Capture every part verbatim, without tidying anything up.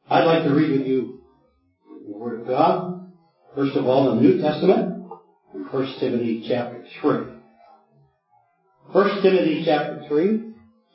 I'd like to read with you the Word of God. First of all, the New Testament, in First Timothy chapter three. First Timothy chapter three.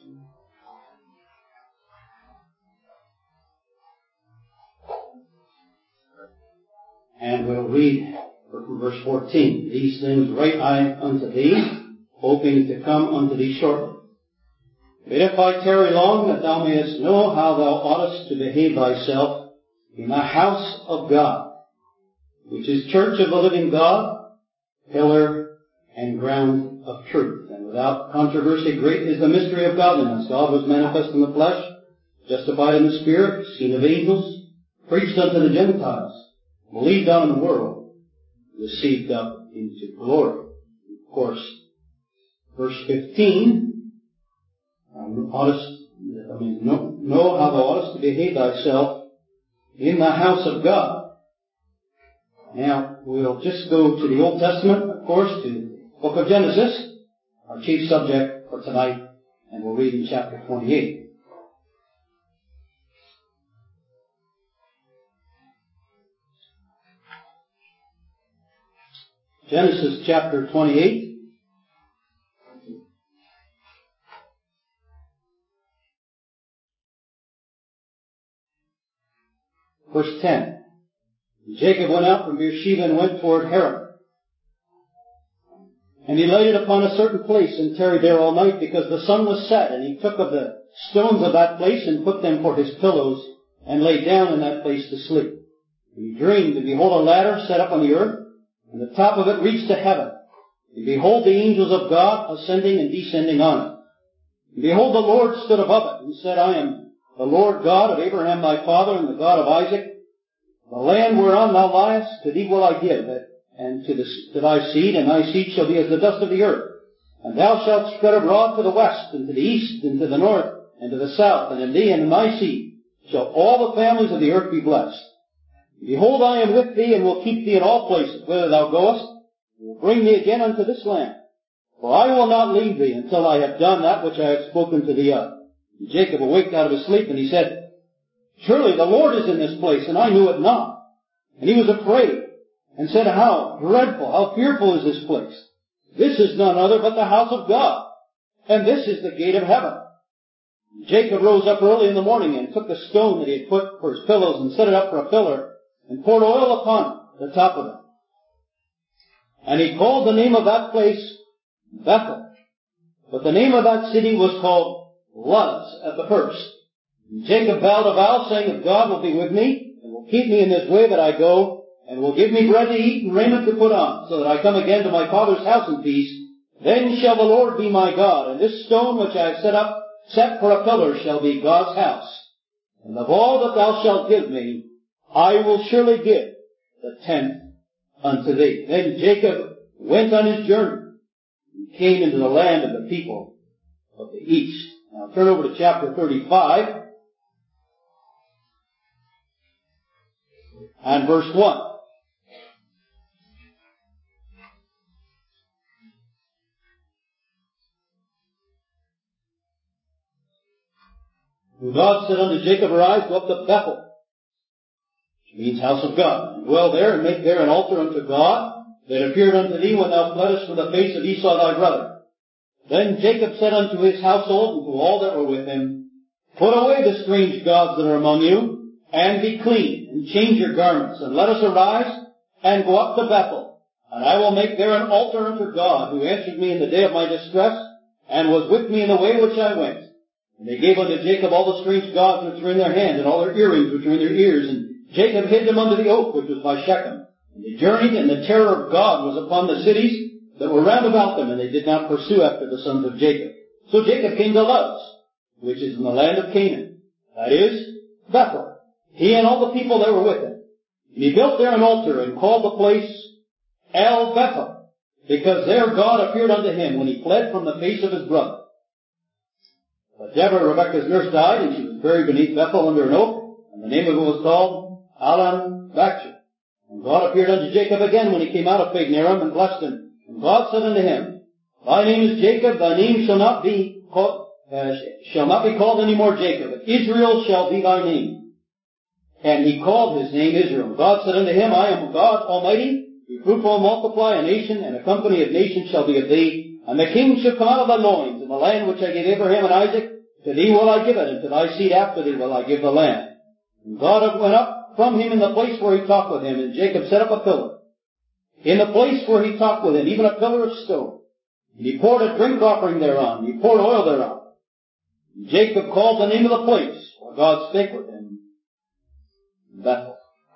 And we'll read from verse fourteen. These things write I unto thee, hoping to come unto thee shortly. But if I tarry long, that thou mayest know how thou oughtest to behave thyself in the house of God, which is church of the living God, pillar and ground of truth. And without controversy, great is the mystery of godliness. God was manifest in the flesh, justified in the Spirit, seen of angels, preached unto the Gentiles, believed on in the world, received up into glory. Of course, verse fifteen, um, oughtest, I mean, know, know how thou oughtest to behave thyself in the house of God. Now, we'll just go to the Old Testament, of course, to the book of Genesis, our chief subject for tonight, and we'll read in chapter twenty-eight. Genesis chapter twenty-eight. Verse ten. Jacob went out from Beersheba and went toward Haran. And he lighted upon a certain place and tarried there all night, because the sun was set. And he took of the stones of that place and put them for his pillows, and lay down in that place to sleep. And he dreamed, and behold, a ladder set up on the earth, and the top of it reached to heaven. And behold, the angels of God ascending and descending on it. And behold, the Lord stood above it, and said, I am the Lord God of Abraham thy father, and the God of Isaac. The land whereon thou liest, to thee will I give it, and to, the, to thy seed, and thy seed shall be as the dust of the earth. And thou shalt spread abroad to the west, and to the east, and to the north, and to the south, and in thee and in thy seed shall all the families of the earth be blessed. Behold, I am with thee, and will keep thee in all places, whither thou goest, and will bring thee again unto this land. For I will not leave thee until I have done that which I have spoken to thee of. And Jacob awaked out of his sleep, and he said, Surely the Lord is in this place, and I knew it not. And he was afraid, and said, How dreadful, how fearful is this place! This is none other but the house of God, and this is the gate of heaven. And Jacob rose up early in the morning, and took the stone that he had put for his pillows, and set it up for a pillar, and poured oil upon it, the top of it. And he called the name of that place Bethel. But the name of that city was called Luz at the first. And Jacob vowed a vow, saying, If God will be with me, and will keep me in this way that I go, and will give me bread to eat and raiment to put on, so that I come again to my father's house in peace, then shall the Lord be my God, and this stone which I have set up, set for a pillar, shall be God's house. And of all that thou shalt give me, I will surely give the tenth unto thee. Then Jacob went on his journey, and came into the land of the people of the east. Now turn over to chapter thirty-five, and verse one. And God said unto Jacob, Arise, go up to Bethel, which means house of God, and dwell there, and make there an altar unto God, that appeared unto thee when thou fleddest from the face of Esau thy brother. Then Jacob said unto his household, and to all that were with him, Put away the strange gods that are among you, and be clean, and change your garments, and let us arise, and go up to Bethel, and I will make there an altar unto God, who answered me in the day of my distress, and was with me in the way which I went. And they gave unto Jacob all the strange gods which were in their hands, and all their earrings which were in their ears, and Jacob hid them under the oak which was by Shechem. And they journeyed, and the terror of God was upon the cities that were round about them, and they did not pursue after the sons of Jacob. So Jacob came to Luz, which is in the land of Canaan, that is, Bethel, he and all the people that were with him. And he built there an altar, and called the place El Bethel, because there God appeared unto him when he fled from the face of his brother. But Deborah, Rebekah's nurse, died, and she was buried beneath Bethel under an oak, and the name of it was called Alan Bachur. And God appeared unto Jacob again when he came out of Padanaram, and blessed him. And God said unto him, Thy name is Jacob, thy name shall not be called, uh, shall not be called any more Jacob, but Israel shall be thy name. and he called his name Israel. God said unto him, I am God Almighty. Be fruitful and multiply. A nation and a company of nations shall be of thee. And the kings shall come out of thy loins. And the land which I gave Abraham and Isaac, to thee will I give it, and to thy seed after thee will I give the land. And God went up from him in the place where he talked with him, and Jacob set up a pillar in the place where he talked with him, even a pillar of stone. And he poured a drink offering thereon. He poured oil thereon. And Jacob called the name of the place where God spake with him, Bethel.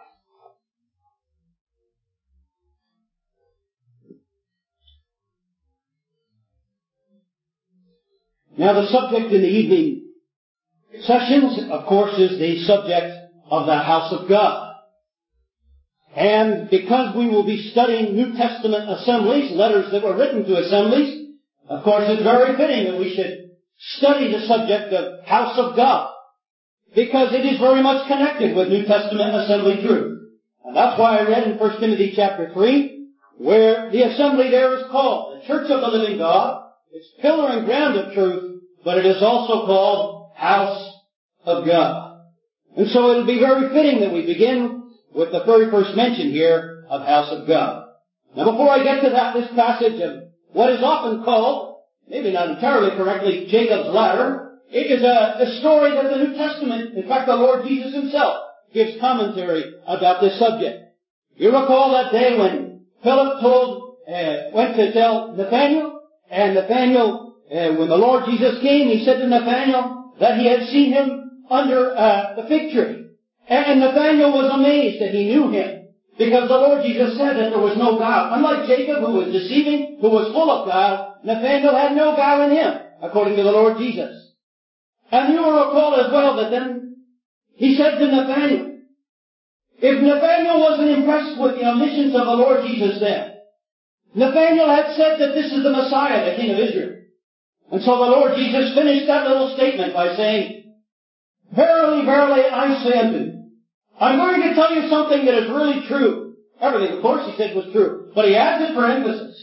Now the subject in the evening sessions, of course, is the subject of the house of God. And because we will be studying New Testament assemblies, letters that were written to assemblies, of course it's very fitting that we should study the subject of house of God, because it is very much connected with New Testament assembly truth. And that's why I read in First Timothy chapter three, where the assembly there is called the Church of the Living God. It's pillar and ground of truth, but it is also called house of God. And so it'll be very fitting that we begin with the very first mention here of house of God. Now before I get to that, this passage of what is often called, maybe not entirely correctly, Jacob's ladder, it is a, a story that the New Testament, in fact the Lord Jesus himself, gives commentary about this subject. You recall that day when Philip told, uh, went to tell Nathanael, and Nathanael, uh, when the Lord Jesus came, he said to Nathanael that he had seen him under uh, the fig tree. And Nathanael was amazed that he knew him, because the Lord Jesus said that there was no guile. Unlike Jacob, who was deceiving, who was full of guile, Nathanael had no guile in him, according to the Lord Jesus. And you will recall as well that then he said to Nathanael, if Nathanael wasn't impressed with the omniscience of the Lord Jesus then, Nathanael had said that this is the Messiah, the King of Israel. And so the Lord Jesus finished that little statement by saying, verily, verily, I say unto you, I'm going to tell you something that is really true. Everything, of course, he said was true. But he adds it for emphasis.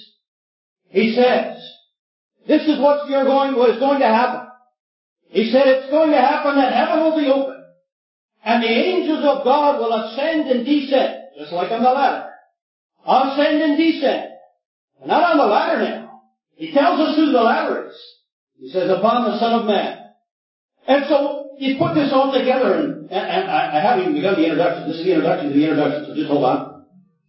He says, this is what you're going, what is going to happen. He said it's going to happen that heaven will be open. And the angels of God will ascend and descend, just like on the ladder. Ascend and descend. And not on the ladder now. He tells us who the ladder is. He says, upon the Son of Man. And so, you put this all together, and, and, and I, I haven't even begun the introduction. This is the introduction to the introduction, so just hold on.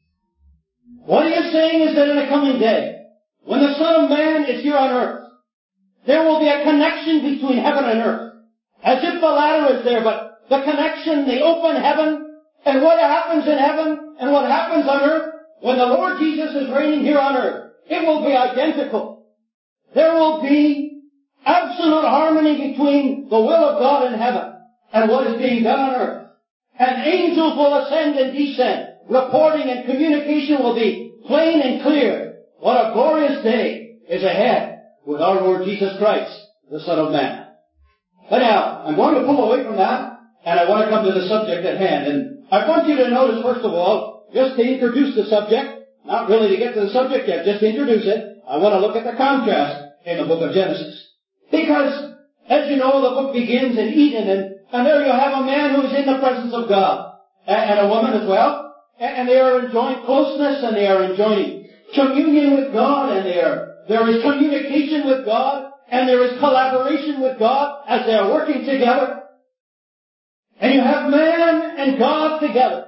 What he is saying is that in the coming day, when the Son of Man is here on earth, there will be a connection between heaven and earth. As if the ladder is there, but the connection, the open heaven, and what happens in heaven, and what happens on earth, when the Lord Jesus is reigning here on earth, it will be identical. There will be absolute harmony between the will of God in heaven and what is being done on earth. And angels will ascend and descend. Reporting and communication will be plain and clear. What a glorious day is ahead with our Lord Jesus Christ, the Son of Man. But now, I'm going to pull away from that, and I want to come to the subject at hand. And I want you to notice, first of all, just to introduce the subject, not really to get to the subject yet, just to introduce it, I want to look at the contrast in the book of Genesis. Because, as you know, the book begins in Eden, and, and there you have a man who is in the presence of God, and, and a woman as well, and, and they are enjoying closeness, and they are enjoying communion with God, and they are, there is communication with God, and there is collaboration with God as they are working together. And you have man and God together.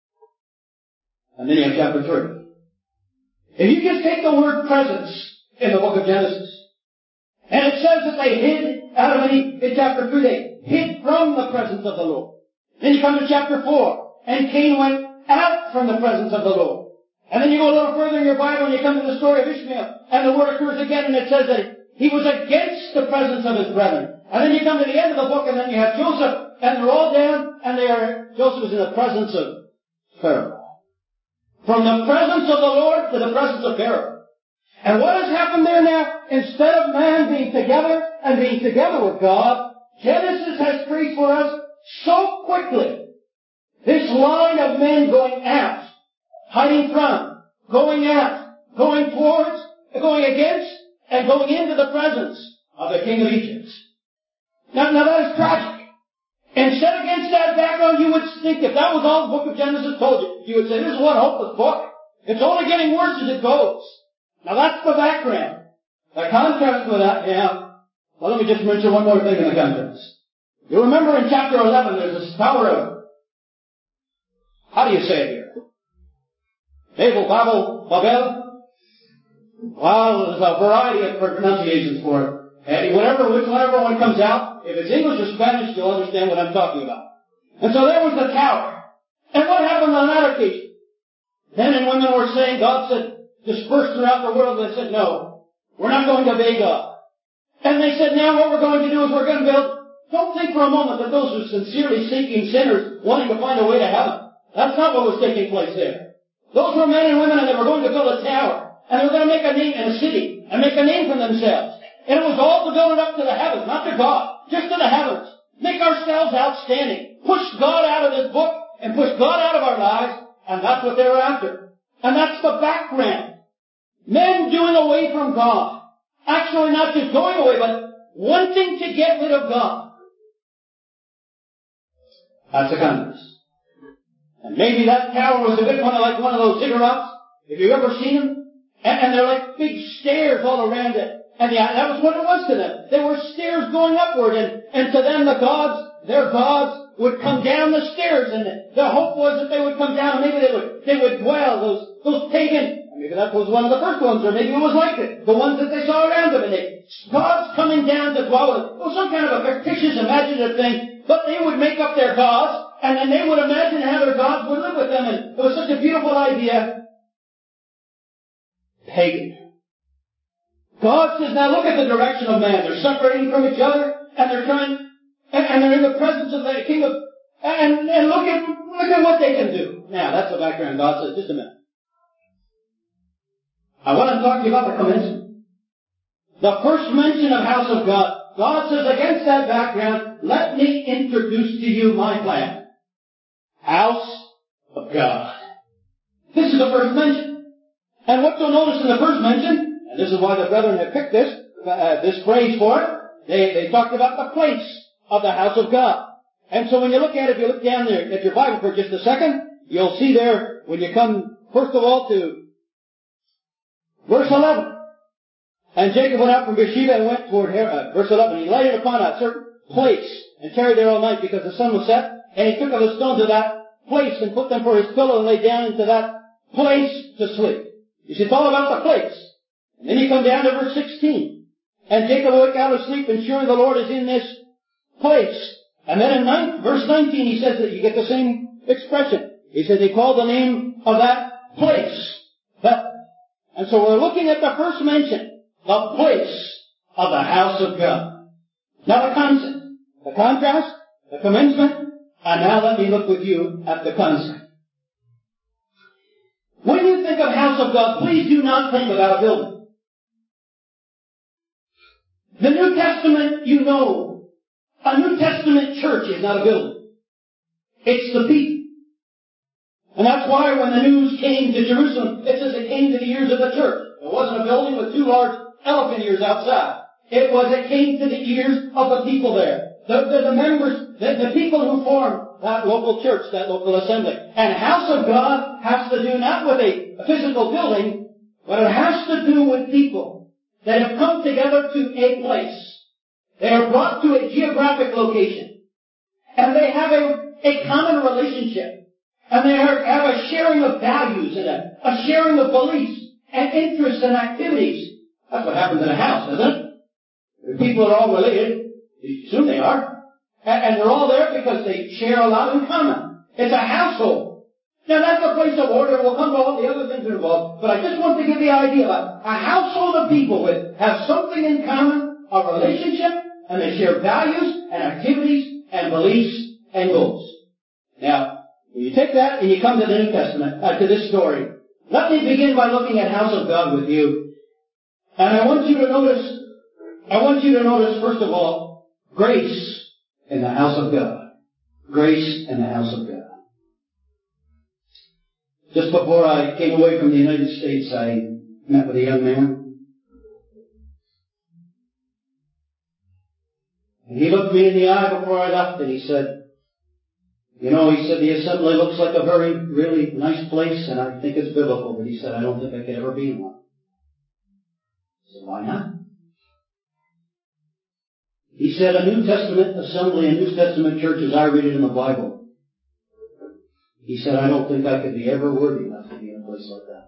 And then you have chapter three. If you just take the word presence in the book of Genesis, and it says that they hid, Adam and Eve, in chapter three, they hid from the presence of the Lord. Then you come to chapter four, and Cain went out from the presence of the Lord. And then you go a little further in your Bible, and you come to the story of Ishmael, and the word occurs again, and it says that he was against the presence of his brethren. And then you come to the end of the book, and then you have Joseph, and they're all down, and they are, Joseph is in the presence of Pharaoh. From the presence of the Lord to the presence of Pharaoh. And what has happened there now? Instead of man being together and being together with God, Genesis has traced for us so quickly this line of men going out, hiding from, going out, going towards, going against, and going into the presence of the king of Egypt. Now, now that is tragic. And set against that background, you would think if that was all the book of Genesis told you, you would say, this is one hopeless book. It's only getting worse as it goes. Now that's the background. The contrast with that, yeah. Well, let me just mention one more thing in the contrast. You remember in chapter eleven, there's this tower of, how do you say it here? Babel, Babel, Babel? Well, there's a variety of pronunciations for it. And whatever, whichever one comes out, if it's English or Spanish, you'll understand what I'm talking about. And so there was the tower. And what happened on that occasion? Men and women were saying, God said, disperse throughout the world. They said, no, we're not going to obey God. And they said, now what we're going to do is we're going to build. Don't think for a moment that those were sincerely seeking sinners wanting to find a way to heaven. That's not what was taking place there. Those were men and women, and they were going to build a tower. And they were going to make a name in a city and make a name for themselves. And it was all to build it up to the heavens, not to God, just to the heavens. Make ourselves outstanding. Push God out of this book and push God out of our lives, and that's what they were after. And that's the background. Men doing away from God. Actually not just going away, but wanting to get rid of God. That's the contrast. And maybe that tower was a bit kind of like one of those ziggurats. Have you ever seen them? And, and they're like big stairs all around it. And yeah, that was what it was to them. They were stairs going upward, and, and to them the gods, their gods, would come down the stairs, and the, the hope was that they would come down, and maybe they would, they would dwell, those, those pagan, maybe that was one of the first ones, or maybe it was like it, the ones that they saw around them, and they, gods coming down to dwell with them. It was some kind of a fictitious, imaginative thing, but they would make up their gods, and then they would imagine how their gods would live with them, and it was such a beautiful idea. Pagan. God says, now look at the direction of man. They're separating from each other, and they're trying, and, and they're in the presence of the king of, and, and look at, look at what they can do. Now, that's the background. God says, just a minute. I want to talk to you about the commencement. The first mention of house of God. God says, against that background, let me introduce to you my plan. House of God. This is the first mention. And what you'll notice in the first mention, and this is why the brethren have picked this, uh, this phrase for it. They, they talked about the place of the house of God. And so when you look at it, if you look down there at your Bible for just a second, you'll see there, when you come, first of all, to verse eleven. And Jacob went out from Beersheba and went toward Her- uh, verse eleven. He lighted upon a certain place and tarried there all night because the sun was set. And he took of the stones of that place and put them for his pillow and lay down into that place to sleep. You see, it's all about the place. And then you come down to verse sixteen. And Jacob awoke out of sleep, and surely the Lord is in this place. And then in nine, verse nineteen, he says that you get the same expression. He says he called the name of that place Bethel. And so we're looking at the first mention, the place of the house of God. Now the concept, the contrast, the commencement, and now let me look with you at the concept. When you think of house of God, please do not think about a building. The New Testament, you know, a New Testament church is not a building. It's the people. And that's why when the news came to Jerusalem, it says it came to the ears of the church. It wasn't a building with two large elephant ears outside. It was, it came to the ears of the people there. The, the, the members, the, the people who formed that local church, that local assembly. And house of God has to do not with a, a physical building, but it has to do with people that have come together to a place. They are brought to a geographic location. And they have a, a common relationship. And they are, have a sharing of values and a, a sharing of beliefs and interests and activities. That's what happens in a house, isn't it? The people are all related. You assume they are. And, and they're all there because they share a lot in common. It's a household. Now that's a place of order. We'll come to all the other things involved. But I just want to give the idea of a household of people with have something in common, a relationship, and they share values and activities and beliefs and goals. Now, when you take that and you come to the New Testament, uh, to this story, let me begin by looking at house of God with you. And I want you to notice, I want you to notice, first of all, grace in the house of God. Grace in the house of God. Just before I came away from the United States, I met with a young man. And he looked me in the eye before I left and he said, You know, he said, the assembly looks like a very, really nice place, and I think it's biblical. But he said, I don't think I could ever be in one. I said, why not? He said, a New Testament assembly, a New Testament church, as I read it in the Bible. He said, I don't think I could be ever worthy enough to be in a place like that.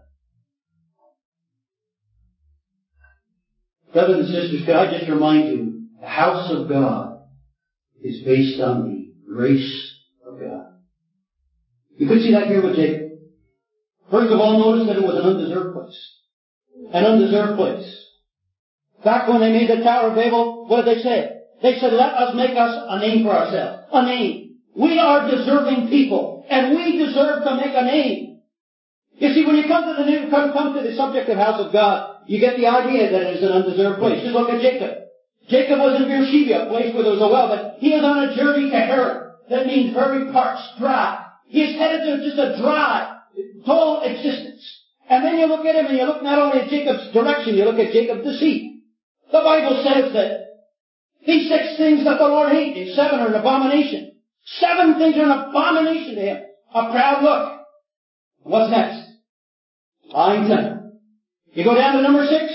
Brothers and sisters, could I just remind you, the house of God is based on the grace of God. You could see that here with Jacob. First of all, notice that it was an undeserved place. An undeserved place. Back when they made the Tower of Babel, what did they say? They said, let us make us a name for ourselves. A name. We are deserving people, and we deserve to make a name. You see, when you come to the new, come, come to the subject of house of God, you get the idea that it is an undeserved place. Just look at Jacob. Jacob was in Beersheba, a place where there was a well, but he is on a journey to Haran. That means very parched, dry. He is headed to just a dry, dull existence. And then you look at him and you look not only at Jacob's direction, you look at Jacob's deceit. The Bible says that these six things that the Lord hates, and seven are an abomination. Seven things are an abomination to him. A proud look. What's next? Lying tongue. You go down to number six.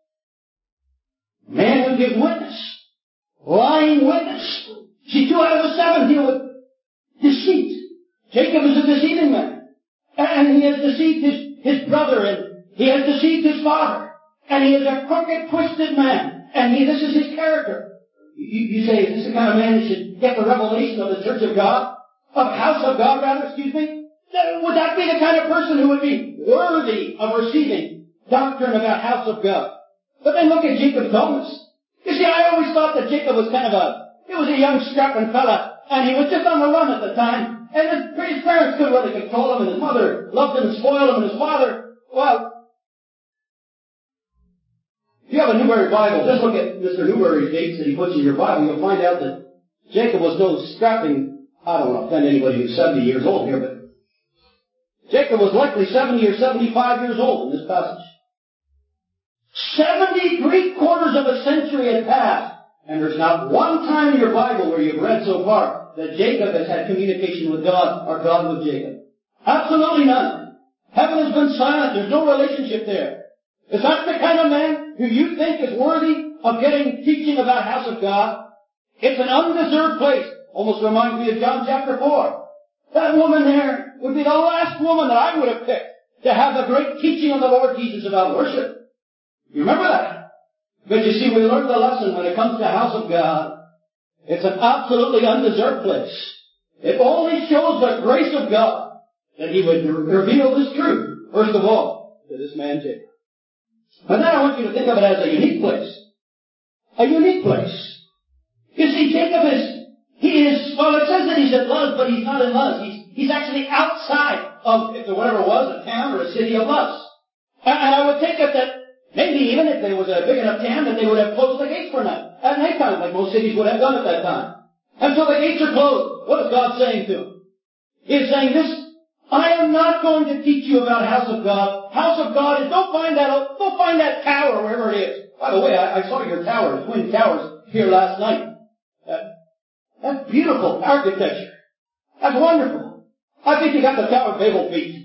Man who gives witness. Lying witness. See, two out of the seven deal with deceit. Jacob is a deceiving man. And he has deceived his, his brother, and he has deceived his father. And he is a crooked, twisted man. And he, this is his character. You, you say, is this the kind of man that should get the revelation of the church of God? Of house of God, rather, excuse me? Would that be the kind of person who would be worthy of receiving doctrine about house of God? But then look at Jacob's dullness. You see, I always thought that Jacob was kind of a, he was a young strapping fella, and he was just on the run at the time, and his, his parents couldn't really control him, and his mother loved him and spoiled him, and his father, well, if you have a Newberry Bible, just look at Mister Newberry's dates that he puts in your Bible, you'll find out that Jacob was no strapping, I don't want to offend anybody who's seventy years old here, but Jacob was likely seventy or seventy-five years old in this passage. Seventy-three quarters of a century had passed, and there's not one time in your Bible where you've read so far that Jacob has had communication with God or God with Jacob. Absolutely none. Heaven has been silent. There's no relationship there. Is that the kind of man who you think is worthy of getting teaching about house of God? It's an undeserved place. Almost reminds me of John chapter four. That woman there would be the last woman that I would have picked to have the great teaching of the Lord Jesus about worship. You remember that? But you see, we learned the lesson when it comes to house of God. It's an absolutely undeserved place. It only shows the grace of God that He would reveal this truth, first of all, to this man Jacob. But then I want you to think of it as a unique place. A unique place. You see, Jacob is, he is, well, it says that he's at Luz, but he's not in Luz. He's, he's actually outside of, if there whatever it was, a town or a city of Luz. And, and I would take it that maybe even if there was a big enough town that they would have closed the gates for night, at night time, like most cities would have done at that time. And so the gates are closed. What is God saying to him? He is saying this, I am not going to teach you about house of God. House of God is, don't find that, don't find that tower wherever it is. By the way, I, I saw your towers, twin towers, here last night. That, that's beautiful architecture. That's wonderful. I think you got the Tower of Babel beat.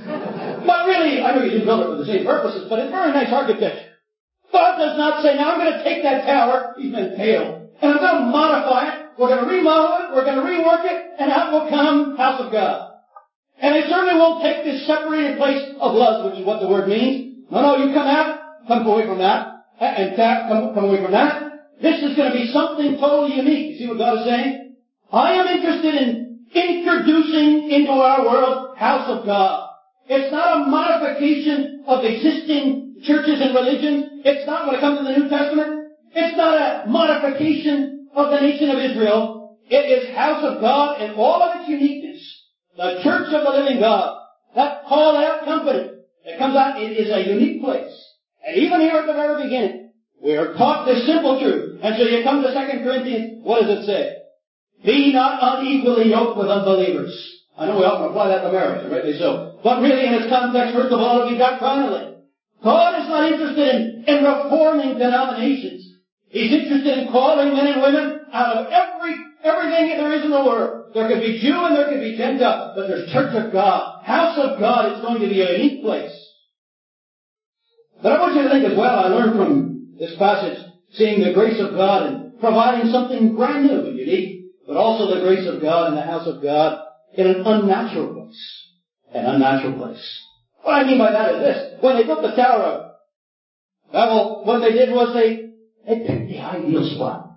But really, I know you didn't build it for the same purposes, but it's very nice architecture. God does not say, now I'm going to take that tower, he's been pale, and I'm going to modify it, we're going to remodel it, we're going to rework it, and out will come house of God. And I certainly won't take this separated place of Luz, which is what the word means. No, no, you come out, come away from that, and tap, come, come away from that. This is going to be something totally unique. You see what God is saying? I am interested in introducing into our world house of God. It's not a modification of existing churches and religions. It's not, when it comes to the New Testament, it's not a modification of the nation of Israel. It is house of God in all of its uniqueness. The church of the living God. That called out company that comes out, it is a unique place. And even here at the very beginning, we are taught this simple truth. And so you come to Second Corinthians, what does it say? Be not unequally yoked with unbelievers. I know we often apply that to marriage, and rightly so. But really in its context, first of all, it'll be doctrinally. God is not interested in, in reforming denominations. He's interested in calling men and women out of every, everything there is in the world. There could be Jew and there could be Gentile, but there's Church of God. House of God is going to be a unique place. But I want you to think as well, I learned from this passage, seeing the grace of God and providing something brand new and unique, but also the grace of God in the house of God in an unnatural place. An unnatural place. What I mean by that is this. When they built the Tower of Babel, what they did was they, they picked the ideal spot.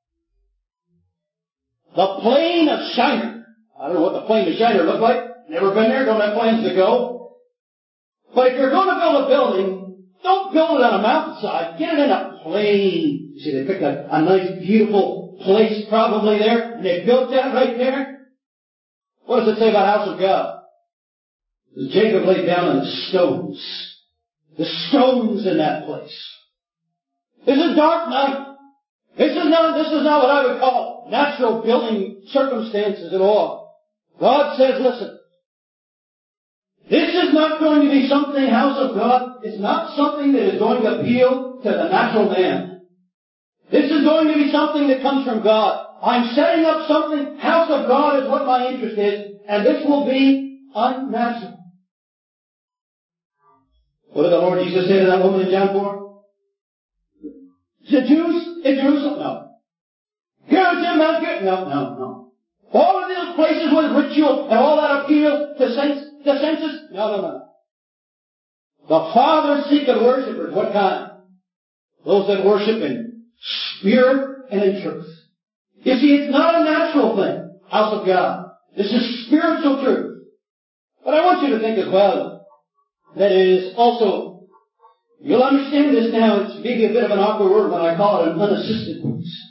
The plain of Shinar. I don't know what the plain of Shinar looked like. Never been there, don't have plans to go. But if you're going to build a building, don't build it on a mountainside. Get it in a plain. You see, they picked a, a nice, beautiful place probably there, and they built that right there. What does it say about house of God? Jacob laid down on the stones. The stones in that place. This is dark night. This is not, this is not what I would call natural building circumstances at all. God says, listen, this is not going to be something, house of God, it's not something that is going to appeal to the natural man. This is going to be something that comes from God. I'm setting up something, house of God is what my interest is, and this will be unnatural. What did the Lord Jesus say to that woman in John four? The Jews in Jerusalem? No. Jerusalem, Mount Good? No, no, no. All of those places with ritual and all that appeal to sense, the senses? No, no, no. The Father seeketh worshipers. What kind? Those that worship in spirit and in truth. You see, it's not a natural thing, house of God. This is spiritual truth. But I want you to think as well that it is also, you'll understand this now, it's maybe a bit of an awkward word when I call it an unassisted place.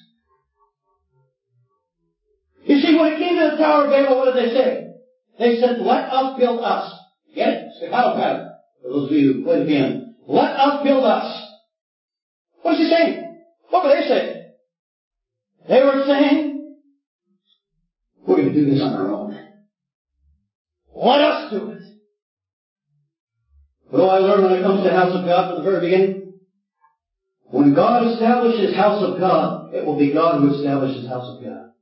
You see, when it came to the Tower of Babel, what did they say? They said, let us build us. Get it? Staccato pattern. For those of you who play the piano. Let us build us. What is he saying? What were they saying? They were saying, we're going to do this on our own. Let us do it. What do I learn when it comes to the house of God from the very beginning? When God establishes house of God, it will be God who establishes house of God.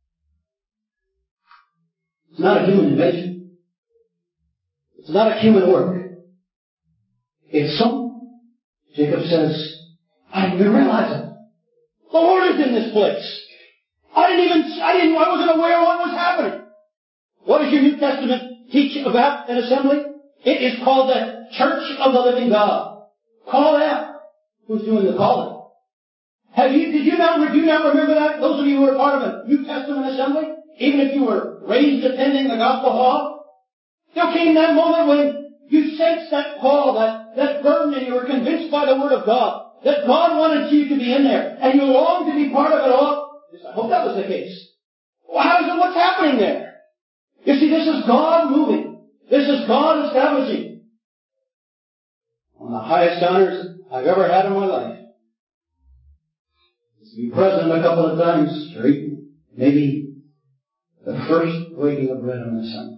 It's not a human invention. It's not a human work. It's something. Jacob says, I didn't even realize it. The Lord is in this place. I didn't even, I didn't, I wasn't aware of what was happening. What does your New Testament teach about an assembly? It is called the Church of the Living God. Call that. Who's doing the calling? Have you, did you not, do you not remember that? Those of you who are part of a New Testament assembly? Even if you were raised attending the gospel hall? There came that moment when you sensed that call, that, that burden, and you were convinced by the Word of God that God wanted you to be in there, and you longed to be part of it all. I hope that was the case. Well, how is it, what's happening there? You see, this is God moving. This is God establishing. One of the highest honors I've ever had in my life is to be present a couple of times, or even maybe the first breaking of bread on the Sunday.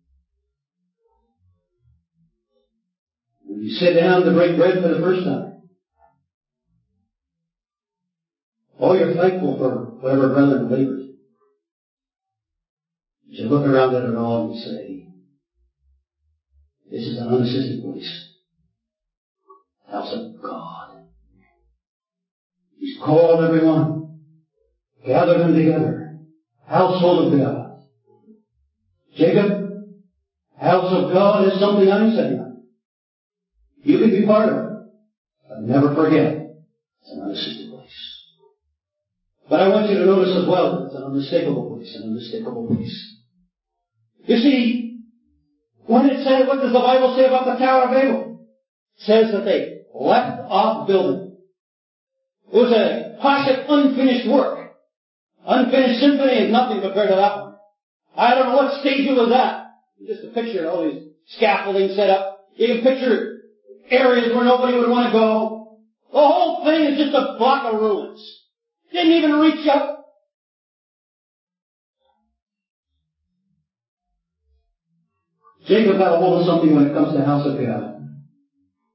When you sit down to break bread for the first time, oh, you're thankful for whatever brethren labored. You look around at it all and you say, this is an unassisted place. House of God. He's called everyone. Gather them together. Household of God. Jacob, house of God is something I'm setting up. You can be part of it. But never forget, it's an unassisted place. But I want you to notice as well that it's an unmistakable place, an unmistakable place. You see, when it said, what does the Bible say about the Tower of Babel? It says that they left off building. It was a classic unfinished work. Unfinished symphony is nothing compared to that one. I don't know what stage it was at. Just a picture of all these scaffolding set up. You can picture areas where nobody would want to go. The whole thing is just a block of ruins. Didn't even reach up. Jacob got a hold of something when it comes to the house of God.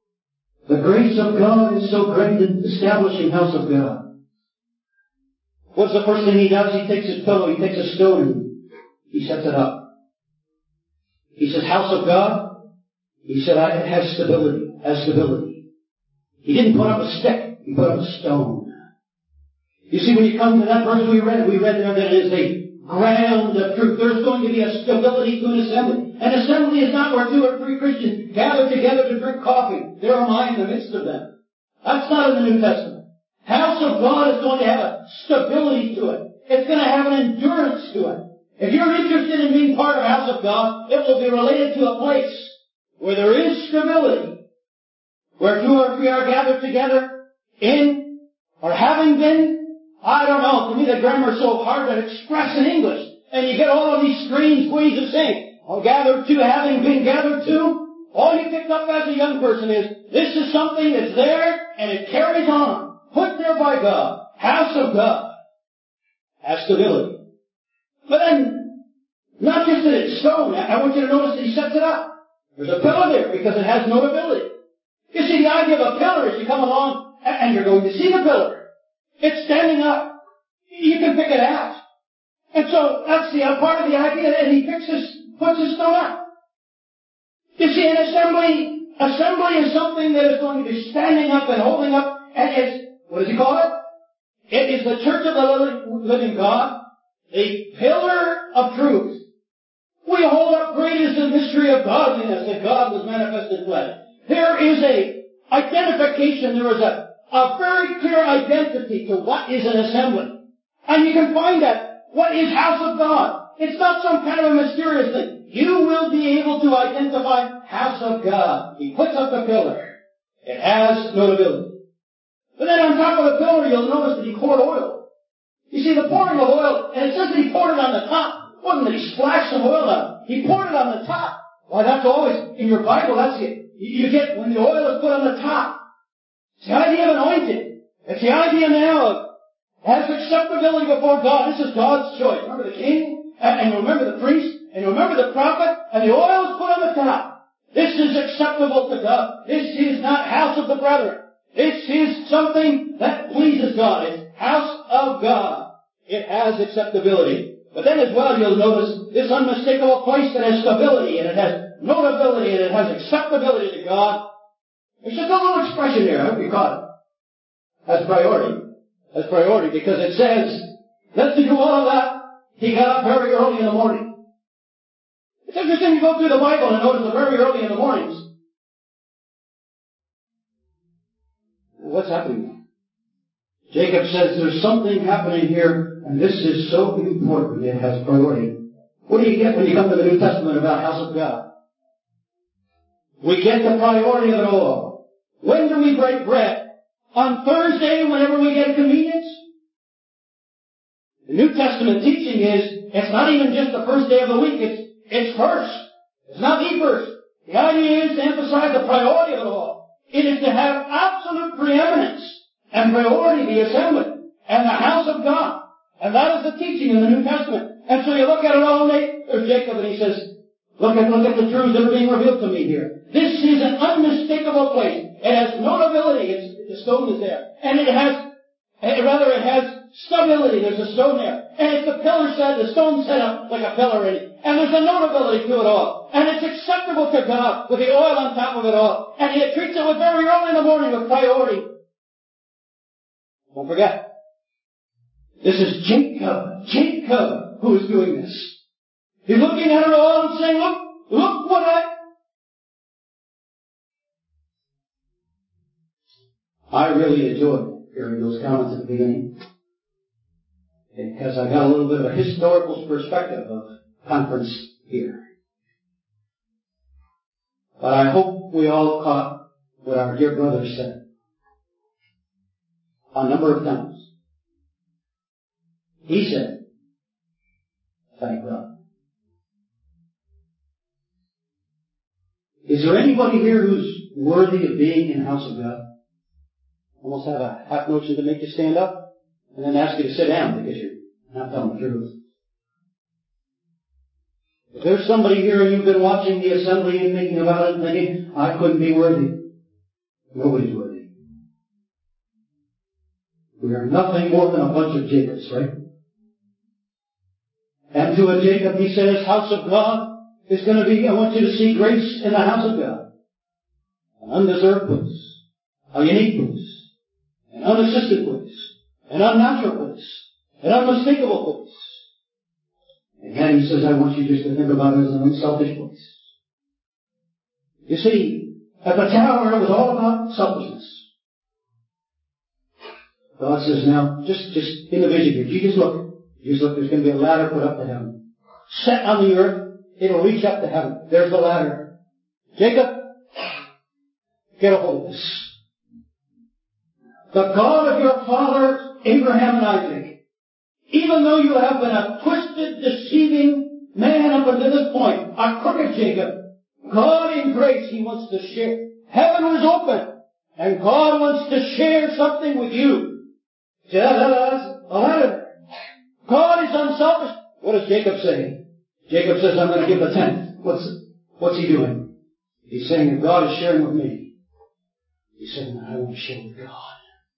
The grace of God is so great in establishing house of God. What's the first thing he does? He takes his pillow, he takes a stone, and he sets it up. He says, house of God. He said, it has stability, has stability. He didn't put up a stick, he put up a stone. You see, when you come to that verse we read, we read there that it is a ground of truth. There's going to be a stability to an assembly. An assembly is not where two or three Christians gather together to drink coffee. There am I in the midst of them. That's not in the New Testament. House of God is going to have a stability to it. It's going to have an endurance to it. If you're interested in being part of the house of God, it will be related to a place where there is stability, where two or three are gathered together in, or having been, I don't know, to me the grammar is so hard to express in English, and you get all of these strange ways of saying, oh, gathered to, having been gathered to. All you picked up as a young person is, this is something that's there, and it carries on. Put there by God. House of God. Has stability. But then, not just that it's stone. I want you to notice that he sets it up. There's a pillar there because it has notability. You see, the idea of a pillar is you come along and you're going to see the pillar. It's standing up. You can pick it out. And so that's the uh, part of the idea, and he picks his, puts his stone up. You see, an assembly, assembly is something that is going to be standing up and holding up, and it's, what does he call it? It is the church of the living God, a pillar of truth. We hold up great is the mystery of godliness, that God was manifested in flesh. There is a identification, there is a, a very clear identity to what is an assembly. And you can find that. What is house of God? It's not some kind of a mysterious thing. You will be able to identify house of God. He puts up the pillar. It has notability. But then on top of the pillar, you'll notice that he poured oil. You see, the pouring of oil, and it says that he poured it on the top. It wasn't that he splashed some oil on it. He poured it on the top. Why, that's always, in your Bible, that's it. You get when the oil is put on the top. It's the idea of anointing. It's the idea now of has acceptability before God. This is God's choice. Remember the king, and you remember the priest, and you remember the prophet, and the oil is put on the top. This is acceptable to God. This is not house of the brethren. This is something that pleases God. It's house of God. It has acceptability. But then as well, you'll notice this unmistakable place that has stability, and it has notability, and it has acceptability to God. There's just a little expression there. I hope you caught it. As priority. As priority, because it says that to do all of that, he got up very early in the morning. It's interesting you go through the Bible and notice that very early in the mornings. What's happening? Jacob says there's something happening here, and this is so important, it has priority. What do you get when you come to the New Testament about house of God? We get the priority of it all. When do we break bread? On Thursday, whenever we get convenience? The New Testament teaching is, it's not even just the first day of the week, it's, it's first. It's not the first. The idea is to emphasize the priority of it all. It is to have absolute preeminence and priority, the assembly, and the house of God. And that is the teaching in the New Testament. And so you look at it all day, there's Jacob, and he says, look at, look at the truths that are being revealed to me here. This is an unmistakable place. It has notability. It's, the stone is there. And it has, rather it has stability. There's a stone there. And it's the pillar set, the stone set up like a pillar in it. And there's a notability to it all. And it's acceptable to God with the oil on top of it all. And He treats it with very early in the morning with priority. Don't forget. This is Jacob. Jacob who is doing this. He's looking at it all and saying, look, look what I... I really enjoyed hearing those comments at the beginning, because I got a little bit of a historical perspective of conference here. But I hope we all caught what our dear brother said a number of times. He said, thank God. Is there anybody here who's worthy of being in the house of God? Almost have a half notion to make you stand up and then ask you to sit down because you're not telling the truth. If there's somebody here and you've been watching the assembly and thinking about it and thinking, I couldn't be worthy. Nobody's worthy. We are nothing more than a bunch of Jacobs, right? And to a Jacob, he says, house of God is going to be, I want you to see grace in the house of God. An undeserved place, a unique place, an unassisted place, an unnatural place, an unmistakable place. And yet he says, I want you just to think about it as an unselfish place. You see, at the tower it was all about selfishness. God says, now, just, just in the vision here, you just look. You just look, there's going to be a ladder put up to heaven. Set on the earth, it'll reach up to heaven. There's the ladder. Jacob, get a hold of this. The God of your father, Abraham and Isaac, even though you have been a twisted, deceiving man up until this point, a crooked Jacob, God in grace, He wants to share. Heaven was open, and God wants to share something with you. See, that's a ladder. God is unselfish. What does Jacob say? Jacob says, I'm going to give the tenth. What's, what's he doing? He's saying, if God is sharing with me, he's saying, I want to share with God.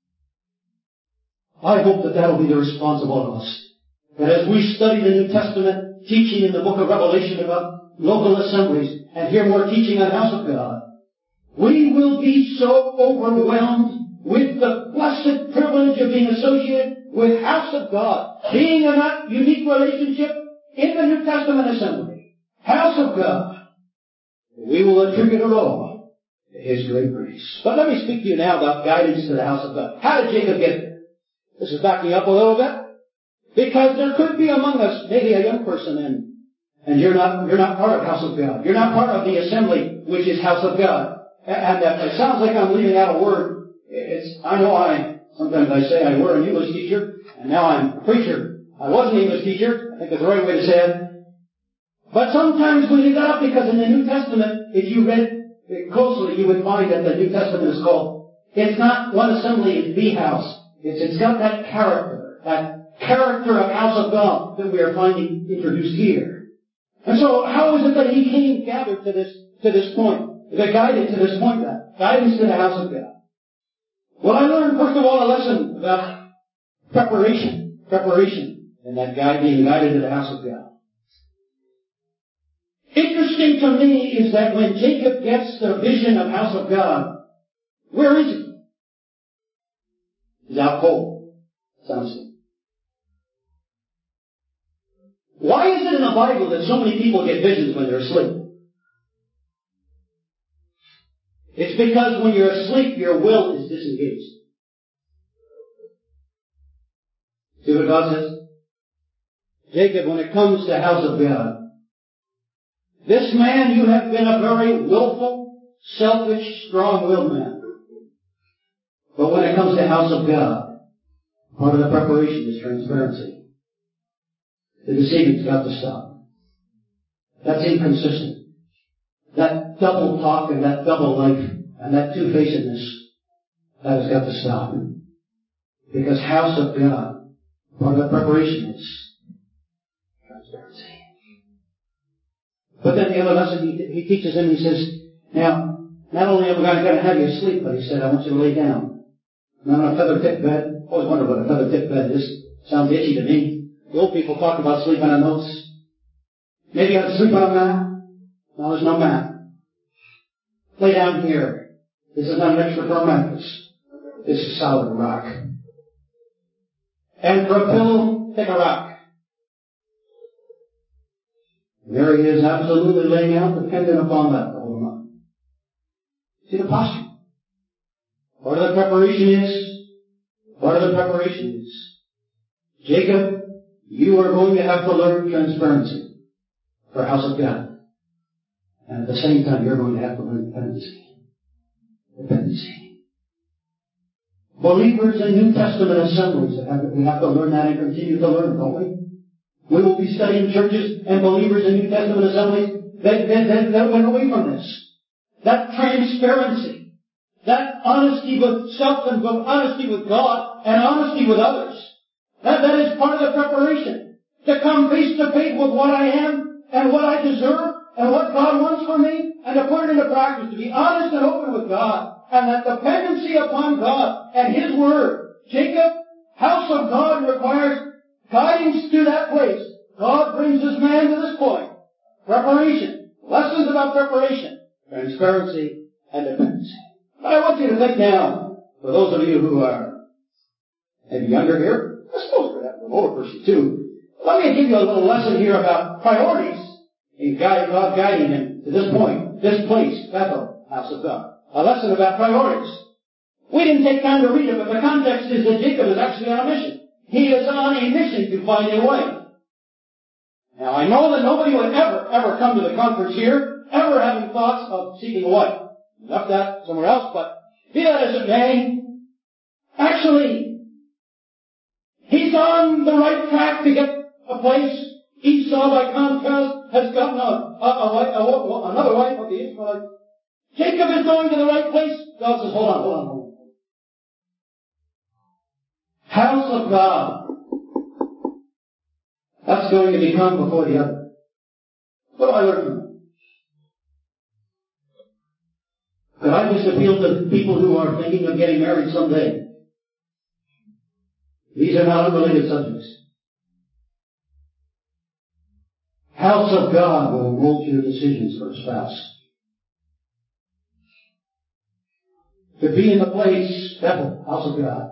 I hope that that'll be the response of all of us. That as we study the New Testament teaching in the book of Revelation about local assemblies and hear more teaching on the house of God, we will be so overwhelmed with the blessed privilege of being associated with house of God, being in that unique relationship in the New Testament assembly, house of God. We will attribute it all to His great grace. But let me speak to you now about guidance to the house of God. How did Jacob get there? This is backing up a little bit. Because there could be among us maybe a young person and, and you're not, you're not part of house of God. You're not part of the assembly which is house of God. And uh, it sounds like I'm leaving out a word. It's, I know I, sometimes I say I were an English teacher, and now I'm a preacher. I was an English teacher. I think that's the right way to say it. But sometimes we leave that out because in the New Testament, if you read it closely, you would find that the New Testament is called, it's not one assembly, it's the house. It's, it's got that character, that character of house of God that we are finding introduced here. And so, how is it that he came gathered to this, to this point? The guided to this point then. Guidance to the house of God. Well, I learned, first of all, a lesson about preparation. Preparation. And that guide being guided to the house of God. Interesting to me is that when Jacob gets the vision of house of God, where is he? He's out cold. Sounds like. Why is it in the Bible that so many people get visions when they're asleep? It's because when you're asleep, your will is disengaged. See what God says? Jacob, when it comes to house of God, this man, you have been a very willful, selfish, strong-willed man. But when it comes to house of God, part of the preparation is transparency. The deceiving's got to stop. That's inconsistent. That double talk and that double life and that two-facedness, that has got to stop. Because house of God, part of the preparation is transparency. But then the other lesson he, he teaches him, he says, now, not only am I going to have you asleep, but he said, I want you to lay down. Not on a feather tipped bed. I always wondered what a feather tipped bed is. Sounds itchy to me. The old people talk about sleeping on oats. Maybe you have to sleep on a mat. No, there's no mat. Lay down here. This is not an extra firm mattress. This is solid rock. And for a pillow, take a rock. And there he is, absolutely laying out, dependent upon that to hold him up. See the posture. Part of the preparation is, part of the preparation is, Jacob, you are going to have to learn transparency for house of God. And at the same time, you're going to have to learn dependency. Dependency. Believers in New Testament assemblies, we have to learn that and continue to learn, don't we? We will be studying churches and believers in New Testament assemblies that, that, that, that went away from this. That transparency. That honesty with self and honesty with God and honesty with others. That, that is part of the preparation. To come face to face with what I am and what I deserve and what God wants for me and to put it into practice. To be honest and open with God and that dependency upon God and His Word. Jacob, House of God requires guidance to that place. God brings His man to this point. Preparation. Lessons about preparation. Transparency and dependency. But I want you to think now, for those of you who are maybe younger here, I suppose we have an older person too, let me give you a little lesson here about priorities in guide, God guiding him to this point, this place, Bethel, house of God. A lesson about priorities. We didn't take time to read it, but the context is that Jacob is actually on a mission. He is on a mission to find a wife. Now, I know that nobody would ever, ever come to the conference here, ever having thoughts of seeking a wife. Left that somewhere else, but be that as it may, actually, he's on the right track to get a place. Esau, by contrast, has gotten a, a, a, wife, a, a another wife of the Ishmaelites. Jacob is going to the right place. God says, hold on, hold on, hold on. House of God. That's going to become before the other. What do I learn from that? Could I just appeal to people who are thinking of getting married someday? These are not unrelated subjects. House of God will mold your decisions for a spouse. To be in the place, Bethel, house of God.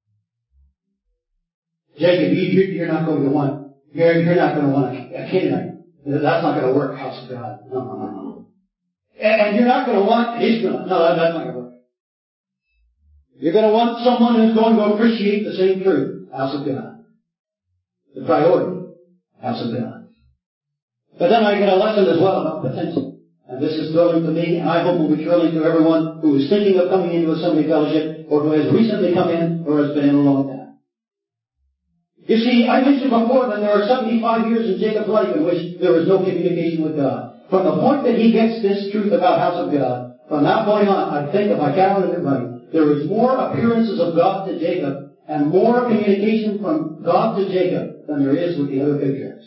Jacob, you, you're not going to want, you're, you're not going to want a, a Canaanite. That's not going to work, house of God. No, no, no, no. And, and you're not going to want Ishmael. No, that, that's not going to work. You're going to want someone who's going to appreciate the same truth, house of God. The priority, house of God. But then I get a lesson as well about potential. And this is thrilling to me, and I hope will be thrilling to everyone who is thinking of coming into Assembly Fellowship, or who has recently come in, or has been in a long time. You see, I mentioned before that there are seventy-five years in Jacob's life in which there was no communication with God. From the point that he gets this truth about house of God, from that point on, I think, if I counted it right, there is more appearances of God to Jacob, and more communication from God to Jacob, than there is with the other patriarchs.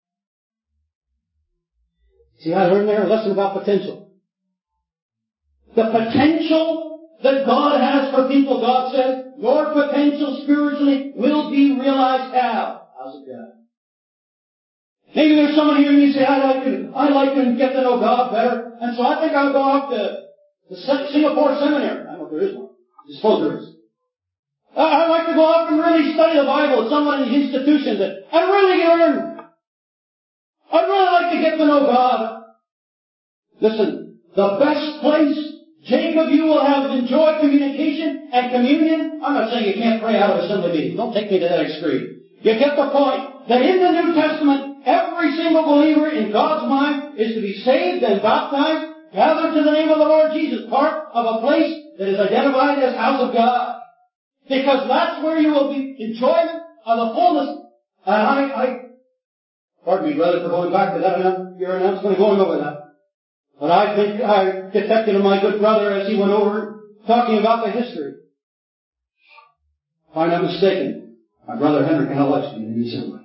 See, I learned there a lesson about potential. The potential that God has for people, God says, your potential spiritually will be realized how? House of God. Maybe there's someone here and you say, I'd like to, I'd like to get to know God better, and so I think I'll go off to the Singapore Seminary. I don't know if there is one. I suppose there is. I'd like to go off and really study the Bible at some of these institutions and really learn. I'd really like to get to know God. Listen, the best place, Jacob, you will have enjoyed communication and communion. I'm not saying you can't pray out of assembly meetings. Don't take me to that extreme. You get the point that in the New Testament, every single believer in God's mind is to be saved and baptized, gathered to the name of the Lord Jesus, part of a place that is identified as house of God. Because that's where you will be enjoyment of the fullness. And I, I Pardon me, brother, for going back to that, your announcement and going over that. But I think I detected in my good brother as he went over talking about the history. If I'm not mistaken, my brother Henrik and Alex in the assembly.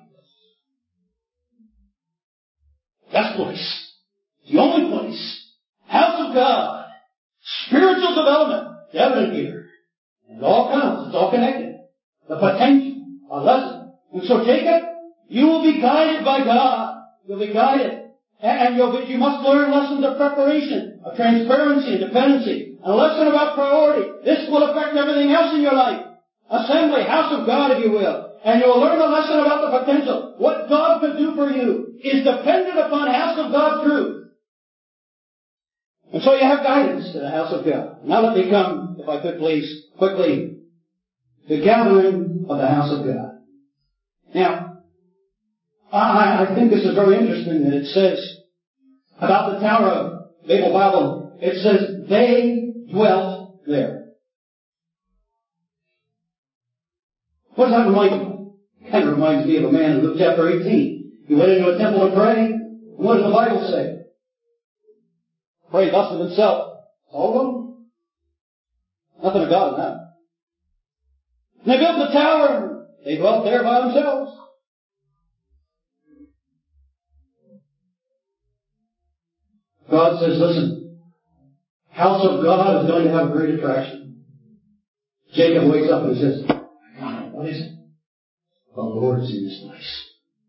Best place. The only place. House of God. Spiritual development. It's evident here. And it all counts. It's all connected. The potential. A lesson. And so Jacob, you will be guided by God. You'll be guided. And you'll be, you must learn lessons of preparation, of transparency and dependency. A lesson about priority. This will affect everything else in your life. Assembly, house of God, if you will. And you will learn the lesson about the potential. What God could do for you is dependent upon house of God truth. And so you have guidance to the house of God. Now let me come, if I could please, quickly, the gathering of the house of God. Now, I, I think this is very interesting that it says about the Tower of Babel, Babel, it says they dwelt there. What does that remind you of? It kind of reminds me of a man in Luke chapter eighteen. He went into a temple to pray. And what does the Bible say? Pray thus with himself. All of them? Nothing of God in that. And they built the tower. They dwelt there by themselves. God says, listen, house of God is going to have a great attraction. Jacob wakes up and says, I got a What is it? The Lord is in this place.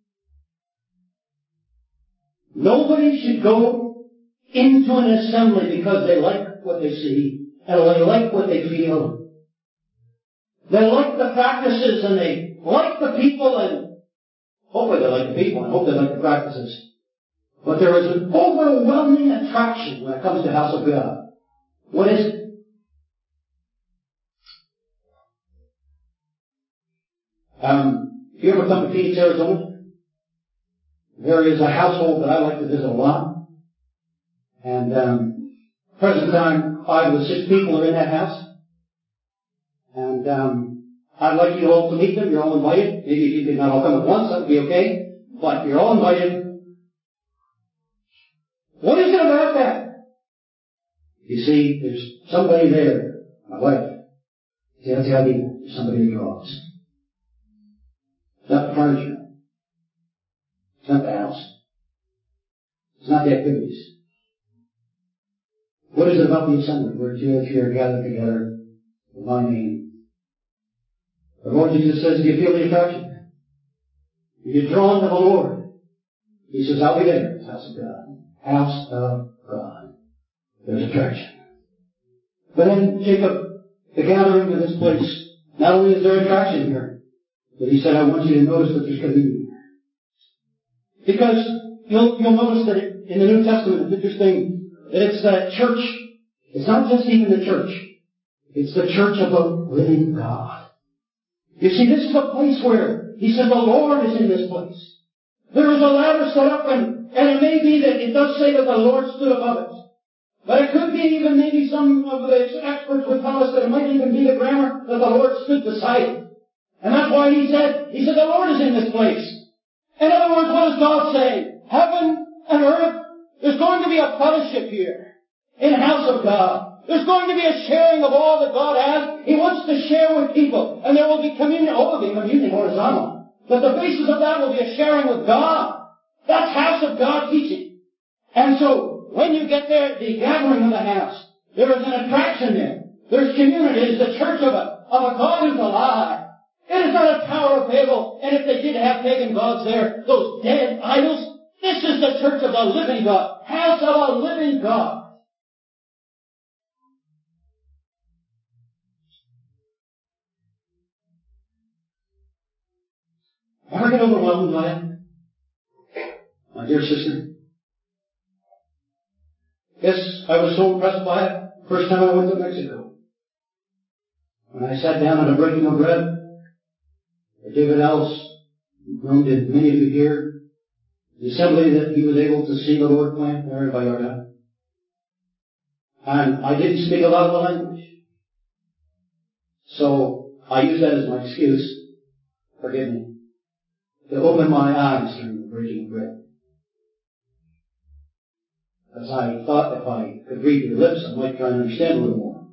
Nobody should go into an assembly because they like what they see and they like what they feel. They like the practices and they like the people, and hopefully they like the people and hope they like the practices. But there is an overwhelming attraction when it comes to the house of God. What is it? Um, if you ever come to Phoenix, Arizona, there is a household that I like to visit a lot. And um, present time, five of the six people are in that house. And um, I'd like you all to meet them. You're all invited. Maybe if you could not all come at once, that would be okay. But you're all invited. What is it about that? You see, there's somebody there, my wife. See, that's the idea. There's somebody that draws. It's not the furniture. It's not the house. It's not the activities. What is it about the assembly where two or three are gathered together in my name? The Lord Jesus says, do you feel the attraction? Are you drawn to the Lord? He says, I'll be there. It's house of God. House of God. There's attraction. But then Jacob, the gathering of this place, not only is there attraction here, but he said, I want you to notice that there's communion here. Because you'll, you'll notice that it, in the New Testament, it's interesting that it's the church. It's not just even the church. It's the church of the living God. You see, this is a place where he said the Lord is in this place. There is a ladder set up, and, and it may be that it does say that the Lord stood above it. But it could be even maybe some of the experts would tell us that it might even be the grammar that the Lord stood beside it. And that's why he said, he said the Lord is in this place. In other words, what is God saying? Heaven and earth, there's going to be a fellowship here in the house of God. There's going to be a sharing of all that God has. He wants to share with people. And there will be communion, all of the communion horizontal. But the basis of that will be a sharing with God. That's house of God teaching. And so, when you get there, the gathering of the house, there is an attraction there. There's community. It is the church of a, of a God who's alive. It is not a Tower of Babel. And if they did have pagan gods there, those dead idols, this is the church of the living God. House of a living God. Ever get overwhelmed by it? My dear sister? Yes, I was so impressed by it first time I went to Mexico. When I sat down at a breaking of bread, David Ellis, known to many of you here, the assembly that he was able to see the Lord plant there in Vallarta. And I didn't speak a lot of the language. So I use that as my excuse, forgive me, to open my eyes during the breaking of bread. As I thought if I could read your lips, I might try and understand a little more.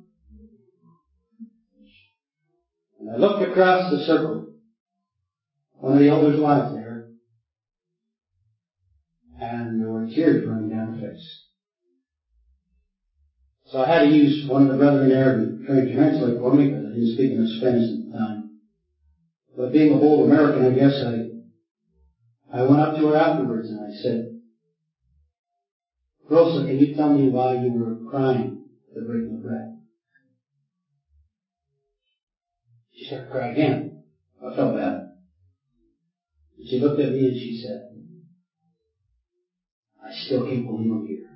And I looked across the circle. One of the elders' wives there. And there were tears running down her face. So I had to use one of the brethren there to try to translate for me because I didn't speak enough Spanish at the time. But being a bold American, I guess I, I went up to her afterwards and I said, Rosa, can you tell me why you were crying at the breaking of bread? She started to cry again. I felt bad. And she looked at me and she said, I still can't believe I'm here.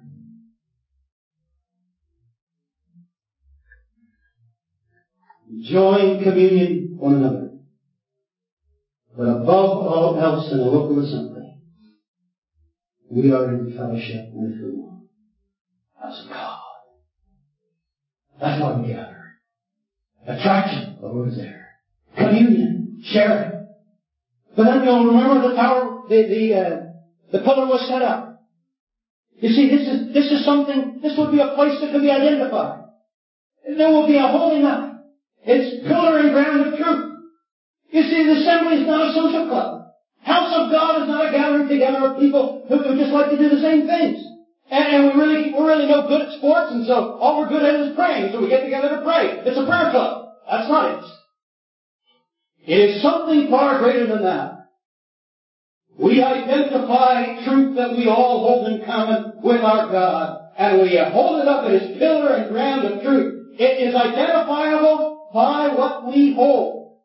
Join communion one another. But above all else in a local assembly, we are in fellowship with who? House of God. That's why we gather. Attraction, the Lord is there. Communion, sharing. But then you'll remember the tower, the the, uh, the pillar was set up. You see, this is this is something. This would be a place that could be identified. There will be a holy night. It's pillar and ground of truth. You see, the assembly is not a social club. House of God is not a gathering together of people who, who just like to do the same things. And, and we really, we're really no good at sports, and so all we're good at is praying, so we get together to pray. It's a prayer club. That's not it. It is something far greater than that. We identify truth that we all hold in common with our God, and we hold it up as His pillar and ground of truth. It is identifiable by what we hold.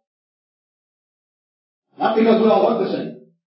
Not because we all look the same.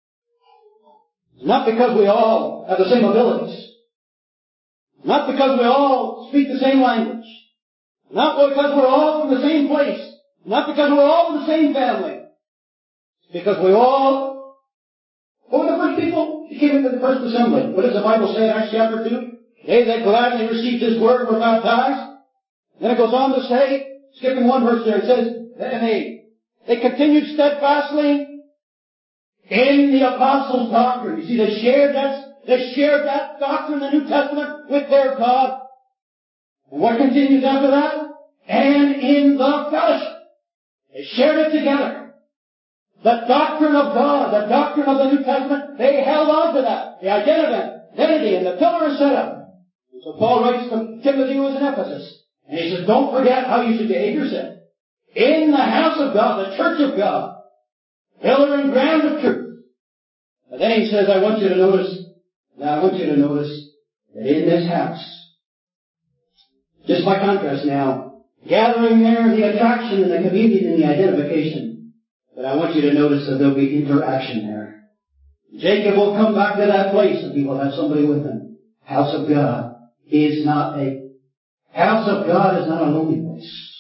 Not because we all have the same abilities. Not because we all speak the same language. Not because we're all from the same place. Not because we're all in the same family. It's because we all... What were the first people who came into the first assembly? What does the Bible say in Acts chapter two? They that gladly received His word were baptized. Then it goes on to say, skipping one verse there, it says, and they, they continued steadfastly in the apostles' doctrine. You see, they shared that, they shared that doctrine, the New Testament, with their God. And what continues after that? And in the fellowship. They shared it together. The doctrine of God, the doctrine of the New Testament, they held on to that. The identity and the pillar is set up. And so Paul writes to Timothy who was in Ephesus. And he says, don't forget how you should behave yourself. In the house of God, the church of God, pillar and ground of truth. And then he says, I want you to notice, now I want you to notice that in this house, just by contrast now, gathering there, the attraction and the communion and the identification. But I want you to notice that there'll be interaction there. Jacob will come back to that place and he will have somebody with him. House of God is not a, house of God is not a lonely place.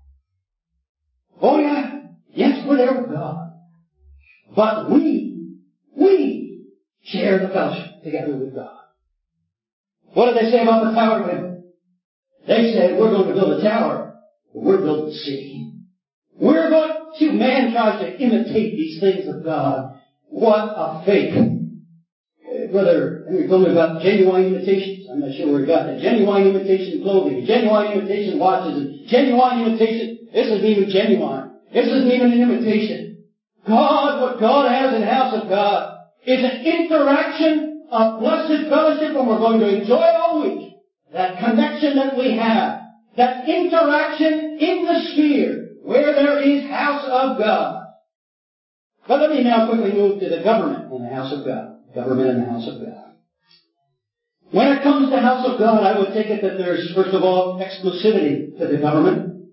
Oh yeah, yes, we're there with God. But we, we share the fellowship together with God. What did they say about the tower women? They said, we're going to build a tower, but we're building a city. We're going to, man tries to imitate these things of God. What a fake. Uh, Brother Henry told me about genuine imitations. I'm not sure where he got that. Genuine imitation clothing, genuine imitation watches, and genuine imitation. This isn't even genuine. This isn't even an imitation. God, what God has in the house of God is an interaction of blessed fellowship, and we're going to enjoy all week. That connection that we have, that interaction in the sphere where there is house of God. But let me now quickly move to the government in the house of God. Government in the house of God. When it comes to house of God, I would take it that there's, first of all, exclusivity to the government.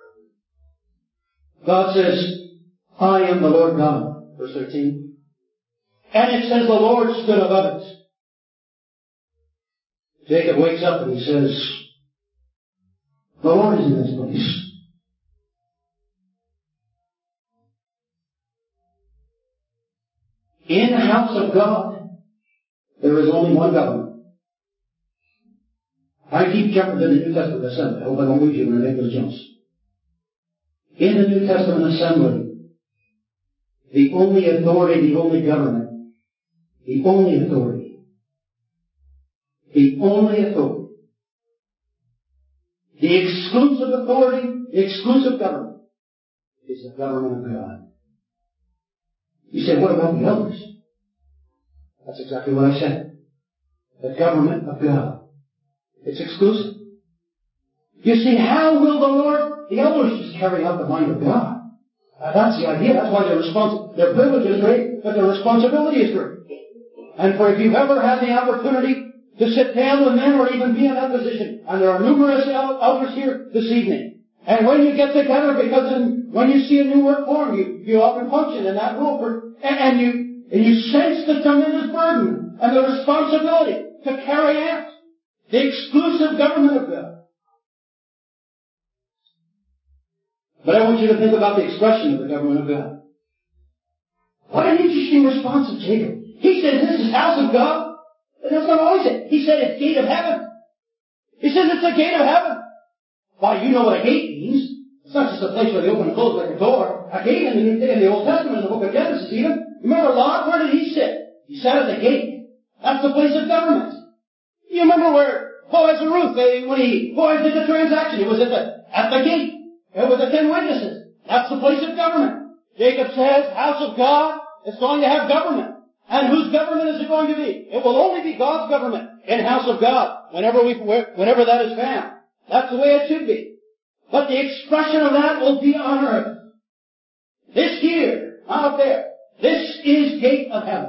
God says, I am the Lord God, verse thirteen. And it says the Lord stood above it. Jacob wakes up and he says, the Lord is in this place. In the house of God, there is only one government. I keep jumping to the New Testament assembly. I hope I don't lose you when I make those jumps. In the New Testament assembly, the only authority, the only government, the only authority, the only authority, the exclusive authority, the exclusive government, is the government of God. You say, what about the elders? That's exactly what I said. The government of God. It's exclusive. You see, how will the Lord, the elders just carry out the mind of God? Uh, that's the idea. That's why their respons- their privilege is great, but their responsibility is great. And for if you've ever had the opportunity to sit down with men or even be in that position, and there are numerous el- elders here this evening, and when you get together, because in, when you see a new work form, you, you often function in that role, for, and, and you and you sense the tremendous burden and the responsibility to carry out the exclusive government of God. But I want you to think about the expression of the government of God. What an interesting response of Jacob. He says, this is house of God. But that's not all he said. He said it's gate of heaven. He says it's a gate of heaven. Why, you know what a gate means. It's not just a place where they open and close like a door. A gate in the, New, in the Old Testament, in the book of Genesis even. Remember Lot? Where did he sit? He sat at the gate. That's the place of government. You remember where Boaz and Ruth, they, when he, Boaz did the transaction, it was at the, at the gate. It was the ten witnesses. That's the place of government. Jacob says, house of God is going to have government. And whose government is it going to be? It will only be God's government in house of God, whenever we, whenever that is found. That's the way it should be. But the expression of that will be on earth. This here, not up there. This is gate of heaven.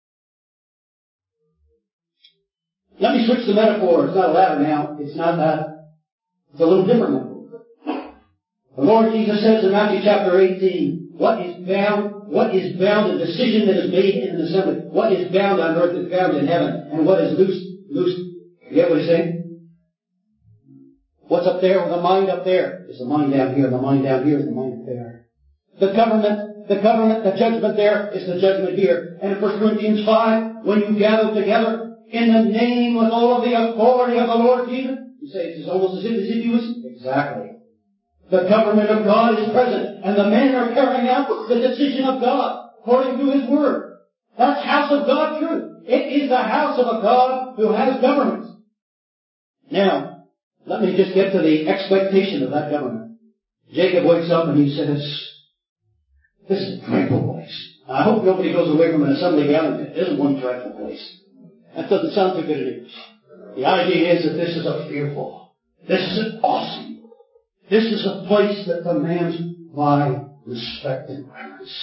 Let me switch the metaphor. It's not a ladder now. It's not that. It's a little different metaphor. The Lord Jesus says in Matthew chapter eighteen, what is bound, what is bound, a decision that is made in an assembly. What is bound on earth is bound in heaven. And what is loose, loose. You get what he's saying? What's up there with the mind up there is the mind down here, and the mind down here is the mind up there. The government, the government, the judgment there is the judgment here. And in First Corinthians five, when you gather together in the name with all of the authority of the Lord Jesus, you say it's almost as if, as if he was. Exactly. The government of God is present, and the men are carrying out the decision of God according to His Word. That's house of God truth. It is the house of a God who has government. Now, let me just get to the expectation of that government. Jacob wakes up and he says, this is a dreadful place. I hope nobody goes away from an assembly gathering. It isn't one dreadful place. That doesn't sound too good in English. The idea is that this is a fearful. This is an awesome. This is a place that demands my respect and reverence.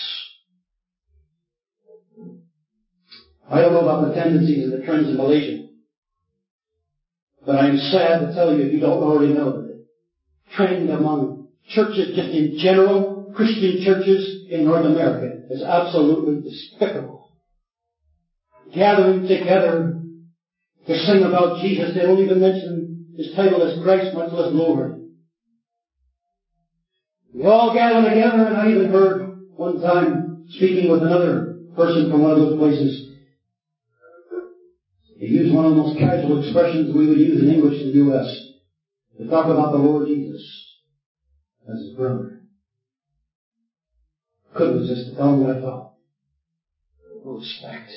I don't know about the tendencies and the trends in Malaysia, but I'm sad to tell you, if you don't already know, that the trend among churches, just in general, Christian churches in North America, is absolutely despicable. Gathering together to sing about Jesus, they don't even mention His title as Christ, much less Lord. We all gather together, and I even heard one time, speaking with another person from one of those places, they used one of the most casual expressions we would use in English in the U S to talk about the Lord Jesus as His brother. Couldn't resist to tell him what I thought. Respect.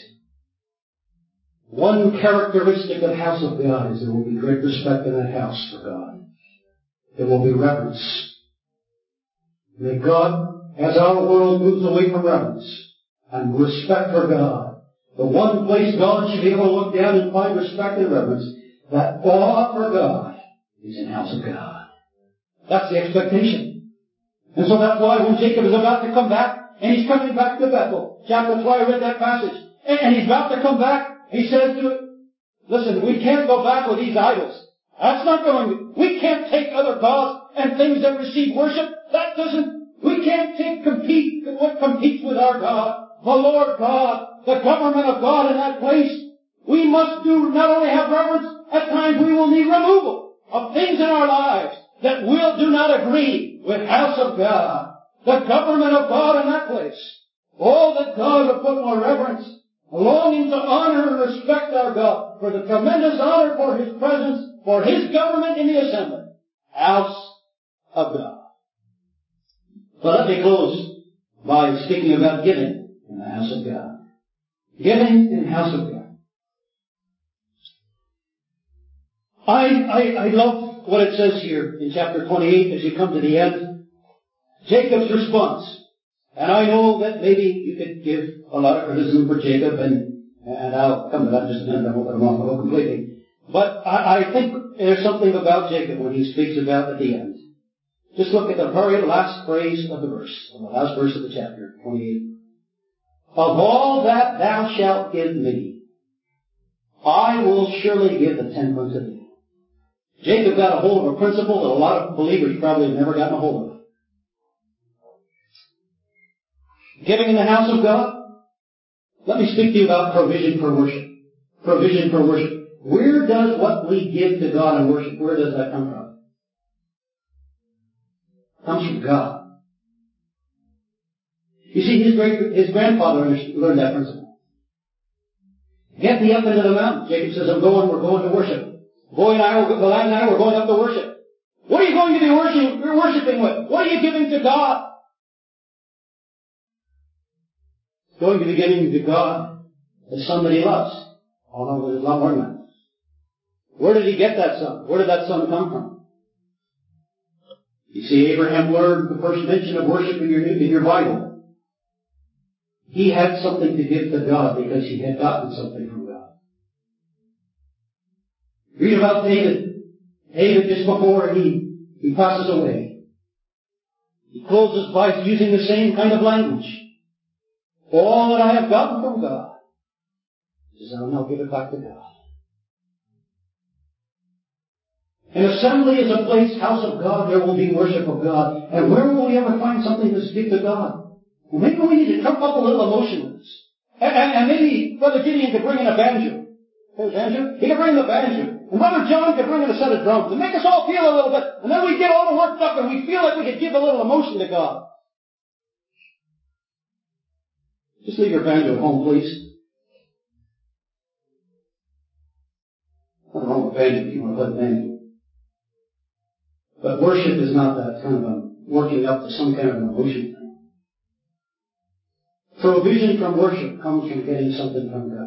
One characteristic of the house of God is there will be great respect in that house for God. There will be reverence. May God, as our world moves away from reverence and respect for God, the one place God should be able to look down and find respect and reverence, that awe for God is in the house of God. That's the expectation. And so that's why when Jacob is about to come back, and he's coming back to Bethel, chapter two, I read that passage, and he's about to come back, he says to it, listen, we can't go back with these idols. That's not going to, we can't take other gods and things that receive worship. That doesn't, we can't take compete, what competes with our God, the Lord God, the government of God in that place. We must do, not only have reverence, at times we will need removal of things in our lives that will do not agree with house of God, the government of God in that place. Oh, that God would put more reverence, a longing to honor and respect our God for the tremendous honor for His presence, for His government in the assembly. House of God. So let me close by speaking about giving in the house of God. Giving in the house of God. I, I, I love what it says here in chapter twenty-eight as you come to the end. Jacob's response. And I know that maybe you could give a lot of criticism for Jacob, and, and I'll come to that in just a minute. I won't let him off the hook completely. But I, I think there's something about Jacob when he speaks about at the end. Just look at the very last phrase of the verse, of the last verse of the chapter, twenty-eight. Of all that thou shalt give me, I will surely give the tenth unto thee. Jacob got a hold of a principle that a lot of believers probably have never gotten a hold of. Giving in the house of God. Let me speak to you about provision for worship. Provision for worship. Where does what we give to God in worship, where does that come from? It comes from God. You see, his great, his grandfather learned that principle. Get thee up into the mountain. Jacob says, I'm going, we're going to worship. Boy and I, the lad and I, we're going up to worship. What are you going to be worshiping, worshiping with? What are you giving to God? Going to be giving to God the son that he loves. Oh no, there's a lot more than that. Where did he get that son? Where did that son come from? You see, Abraham learned the first mention of worship in your, in your Bible. He had something to give to God because he had gotten something from God. Read about David. David, just before he, he passes away, He closes by using the same kind of language. All that I have gotten from God, he says, I'll now give it back to God. An assembly is a place, house of God, there will be worship of God. And where will we ever find something to give to God? Well, maybe we need to trump up a little emotion with this. And, and, and maybe Brother Gideon could bring in a banjo. Hey, banjo? He could bring the banjo. And Brother John could bring in a set of drums and make us all feel a little bit. And then we get all worked up and we feel like we could give a little emotion to God. Just leave your banjo at home, please. Nothing wrong with banjo if you want to play banjo. But worship is not that kind of a working up to some kind of an emotion thing. Provision from worship comes from getting something from God.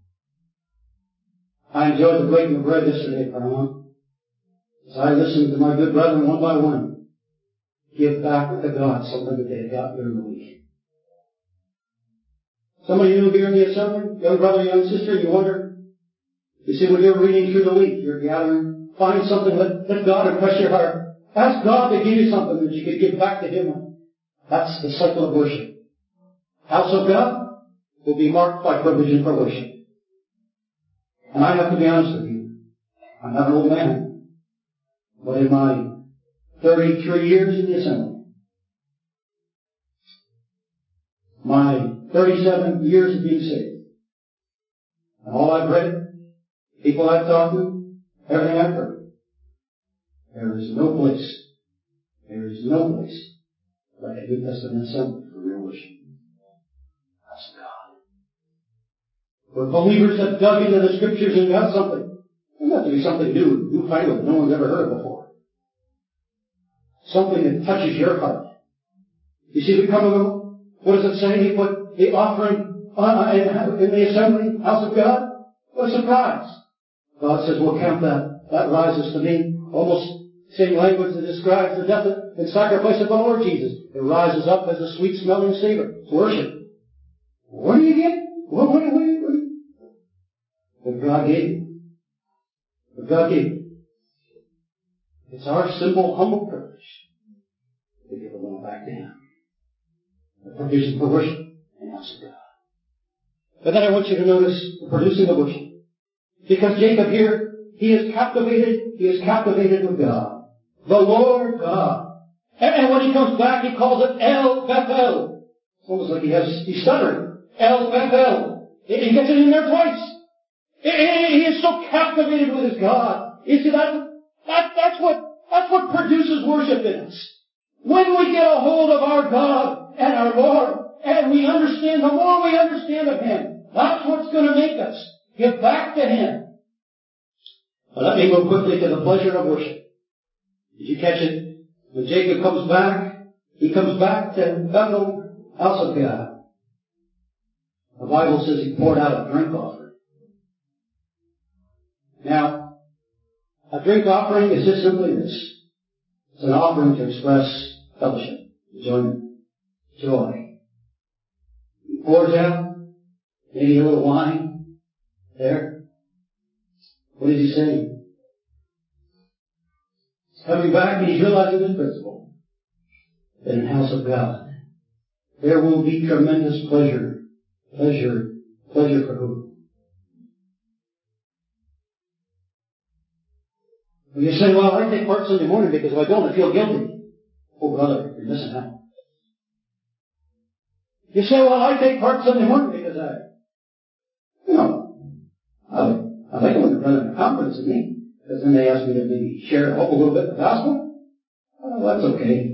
I enjoyed the breaking of bread yesterday at Paramount. As I listened to my good brethren one by one give back to God something that they had got during the week. Some of you here in the assembly, young brother, young sister, you wonder, you see, when you're reading through the week, you're gathering, find something, let, let God impress your heart. Ask God to give you something that you could give back to Him. That's the cycle of worship. House of God will be marked by provision for worship. And I have to be honest with you. I'm not an old man. But in my thirty-three years in the assembly, my thirty-seven years of being saved, and all I've read, people I've talked to, everything I've heard, there is no place, there is no place like a New Testament assembly for real worship. That's God. Where believers have dug into the Scriptures and got something. It doesn't have to be something new, newfangled, no one's ever heard of before. Something that touches your heart. You see, we come ago, what does it say? He put the offering on, in, in the assembly, house of God. What a surprise. God says, we'll count that. That rises to me. Almost same language that describes the death and sacrifice of the Lord Jesus. It rises up as a sweet smelling savor. It's worship. What do you get? What, what, what, what? What God gave you. What God gave you. It's our simple, humble privilege to give a little back to Him. The provision for worship and house of God. But then I want you to notice the producing of worship. Because Jacob here, he is captivated, he is captivated with God. The Lord God. And, and when he comes back, he calls it El Bethel. It's almost like he has, he's stuttering. El Bethel. He gets it in there twice. He is so captivated with his God. You see, that, that, that's what, that's what produces worship in us. When we get a hold of our God and our Lord, and we understand, the more we understand of Him, that's what's going to make us give back to Him. Well, let me move quickly to the pleasure of worship. Did you catch it? When Jacob comes back, he comes back to Bethel, house of God. The Bible says he poured out a drink offering. Now, a drink offering is just simply this. It's an offering to express fellowship, enjoyment, joy. He pours out maybe a little wine there. What is he saying? He's coming back and he's realizing this principle. That in the house of God, there will be tremendous pleasure. Pleasure. Pleasure for who? Well, you say, well, I take part Sunday morning because if I don't, I feel guilty. Oh, brother, you're missing out. You say, well, I take part Sunday morning because I, you know, I, I like it when the brethren have confidence in me. Because then they ask me to maybe share hope a little bit of the gospel. Oh, that's okay.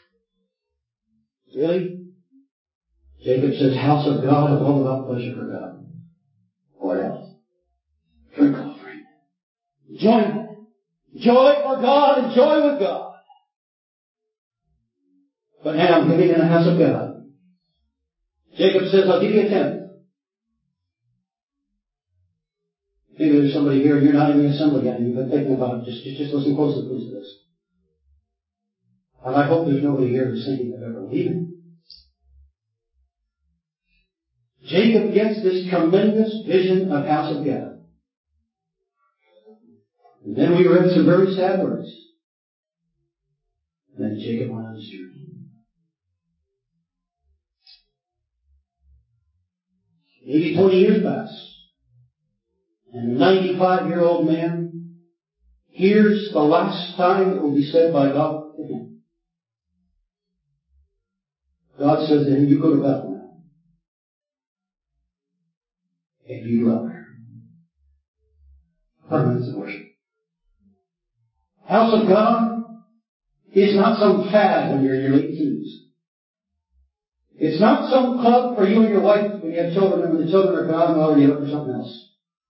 Really? Jacob says, house of God is all about pleasure for God. What else? Drink offering. Enjoyment. Joy for God and joy with God. But now, giving in the house of God. Jacob says, I'll give you a tenth. Maybe there's somebody here and you're not in the assembly yet and you've been thinking about it. Just, just, just listen closely, please, to this. And I hope there's nobody here who's thinking of ever leaving. Jacob gets this tremendous vision of house of God. And then we read some very sad words. And then Jacob went on his journey. Maybe twenty years pass. And the ninety-five-year-old man hears the last time it will be said by God to him. God says to him, you go to Bethel now. And you dwell there. Permanence of worship. House of God is not some fad when you're in your late teens. It's not some club for you and your wife when you have children, and when the children are gone, well, you look for something else.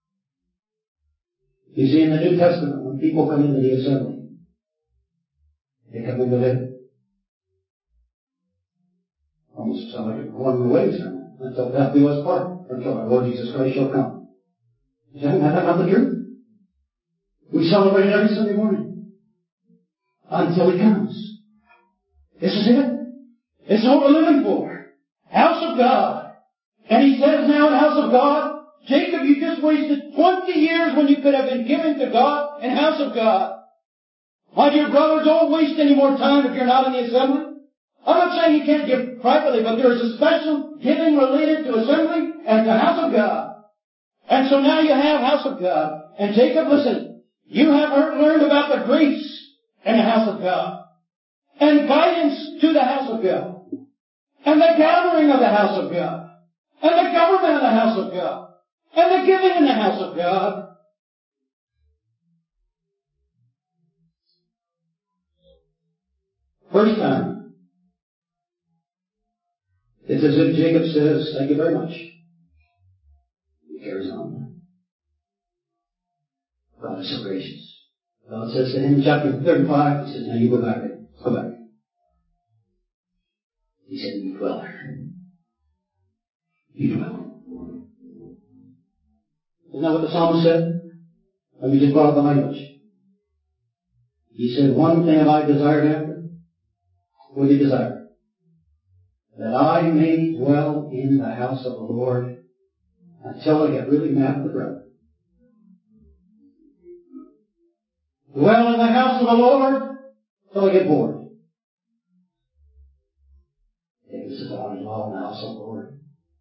You see, in the New Testament, when people come into the assembly, they come into living. Almost sound like a going away sermon. Until death do us part, until our Lord Jesus Christ shall come. Is that not the truth? We celebrate it every Sunday morning. Until He comes. This is it. This is what we're living for. House of God. And He says now in House of God, Jacob, you just wasted twenty years when you could have been given to God in House of God. My dear brother, don't waste any more time if you're not in the assembly. I'm not saying you can't give privately, but there is a special giving related to assembly and to House of God. And so now you have House of God. And Jacob, listen, you have learned about the grace in the House of God. And guidance to the House of God. And the gathering of the House of God. And the government of the House of God. And the giving in the House of God. First time. It's as if Jacob says, thank you very much. He carries on. God is so gracious. God says to him in chapter thirty-five, He says, now you go back there. Go back. He said, you dwell there. You dwell. Isn't that what the psalmist said? Let me just borrow the language. He said, one thing have I desired after. What did he desire? That I may dwell in the house of the Lord until I get really mad at the brother. Dwell in the house of the Lord until I get bored. David says, I want to dwell in the house of the Lord.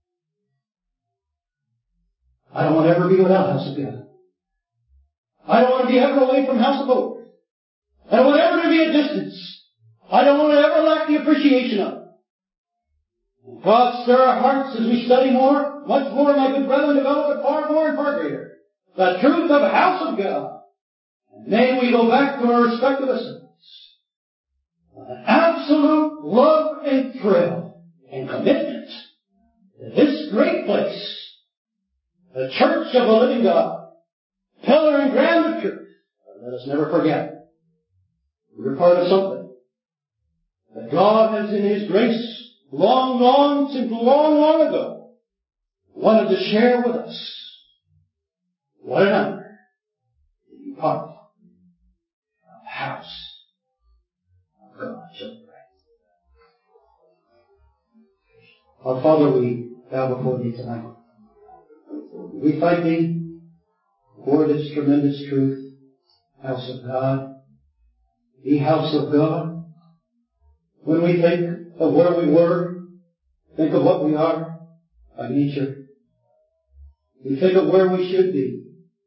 I don't want to ever be without house of God. I don't want to be ever away from house of the Lord. I don't want ever to be a distance. I don't want to ever lack the appreciation of it. God, stir our hearts as we study more, much more, my good brethren, develop it far more and far greater. The truth of the house of God. And may we go back to our respective assemblies. An absolute love and thrill and commitment to this great place, the church of the living God, pillar and ground of truth. Let us never forget. We're part of something that God has in His grace long, long, since long, long ago, wanted to share with us. What an honor to be part of the house of God. Shall we pray? Our Father, we bow before Thee tonight. We thank Thee for this tremendous truth, house of God, the house of God. When we think of where we were, think of what we are by nature. We think of where we should be.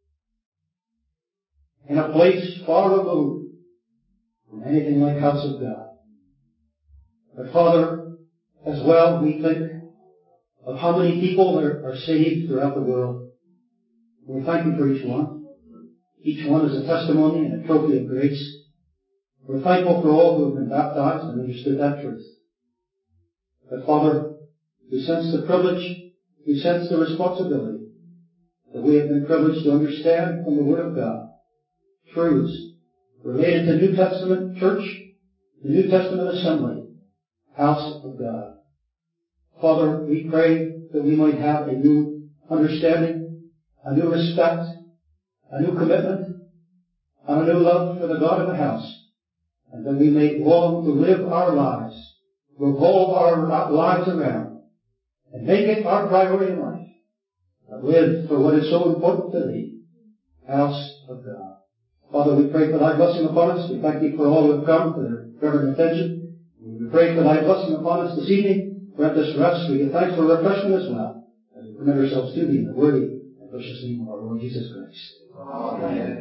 In a place far removed from anything like house of God. But Father, as well, we think of how many people are, are saved throughout the world. We thank You for each one. Each one is a testimony and a trophy of grace. We're thankful for all who have been baptized and understood that truth. But Father, we sense the privilege, we sense the responsibility that we have been privileged to understand from the Word of God truths related to New Testament church, the New Testament assembly, house of God. Father, we pray that we might have a new understanding, a new respect, a new commitment, and a new love for the God of the house, and that we may long to live our lives, revolve our lives around, and make it our priority in life, to live for what is so important to Thee, house of God. Father, we pray for Thy blessing upon us. We thank Thee for all who have come, for their reverent attention. We pray for Thy blessing upon us this evening. Grant us rest. We give thanks for refreshment as well. As we commit ourselves to Thee in the worthy and precious name of our Lord Jesus Christ. Amen.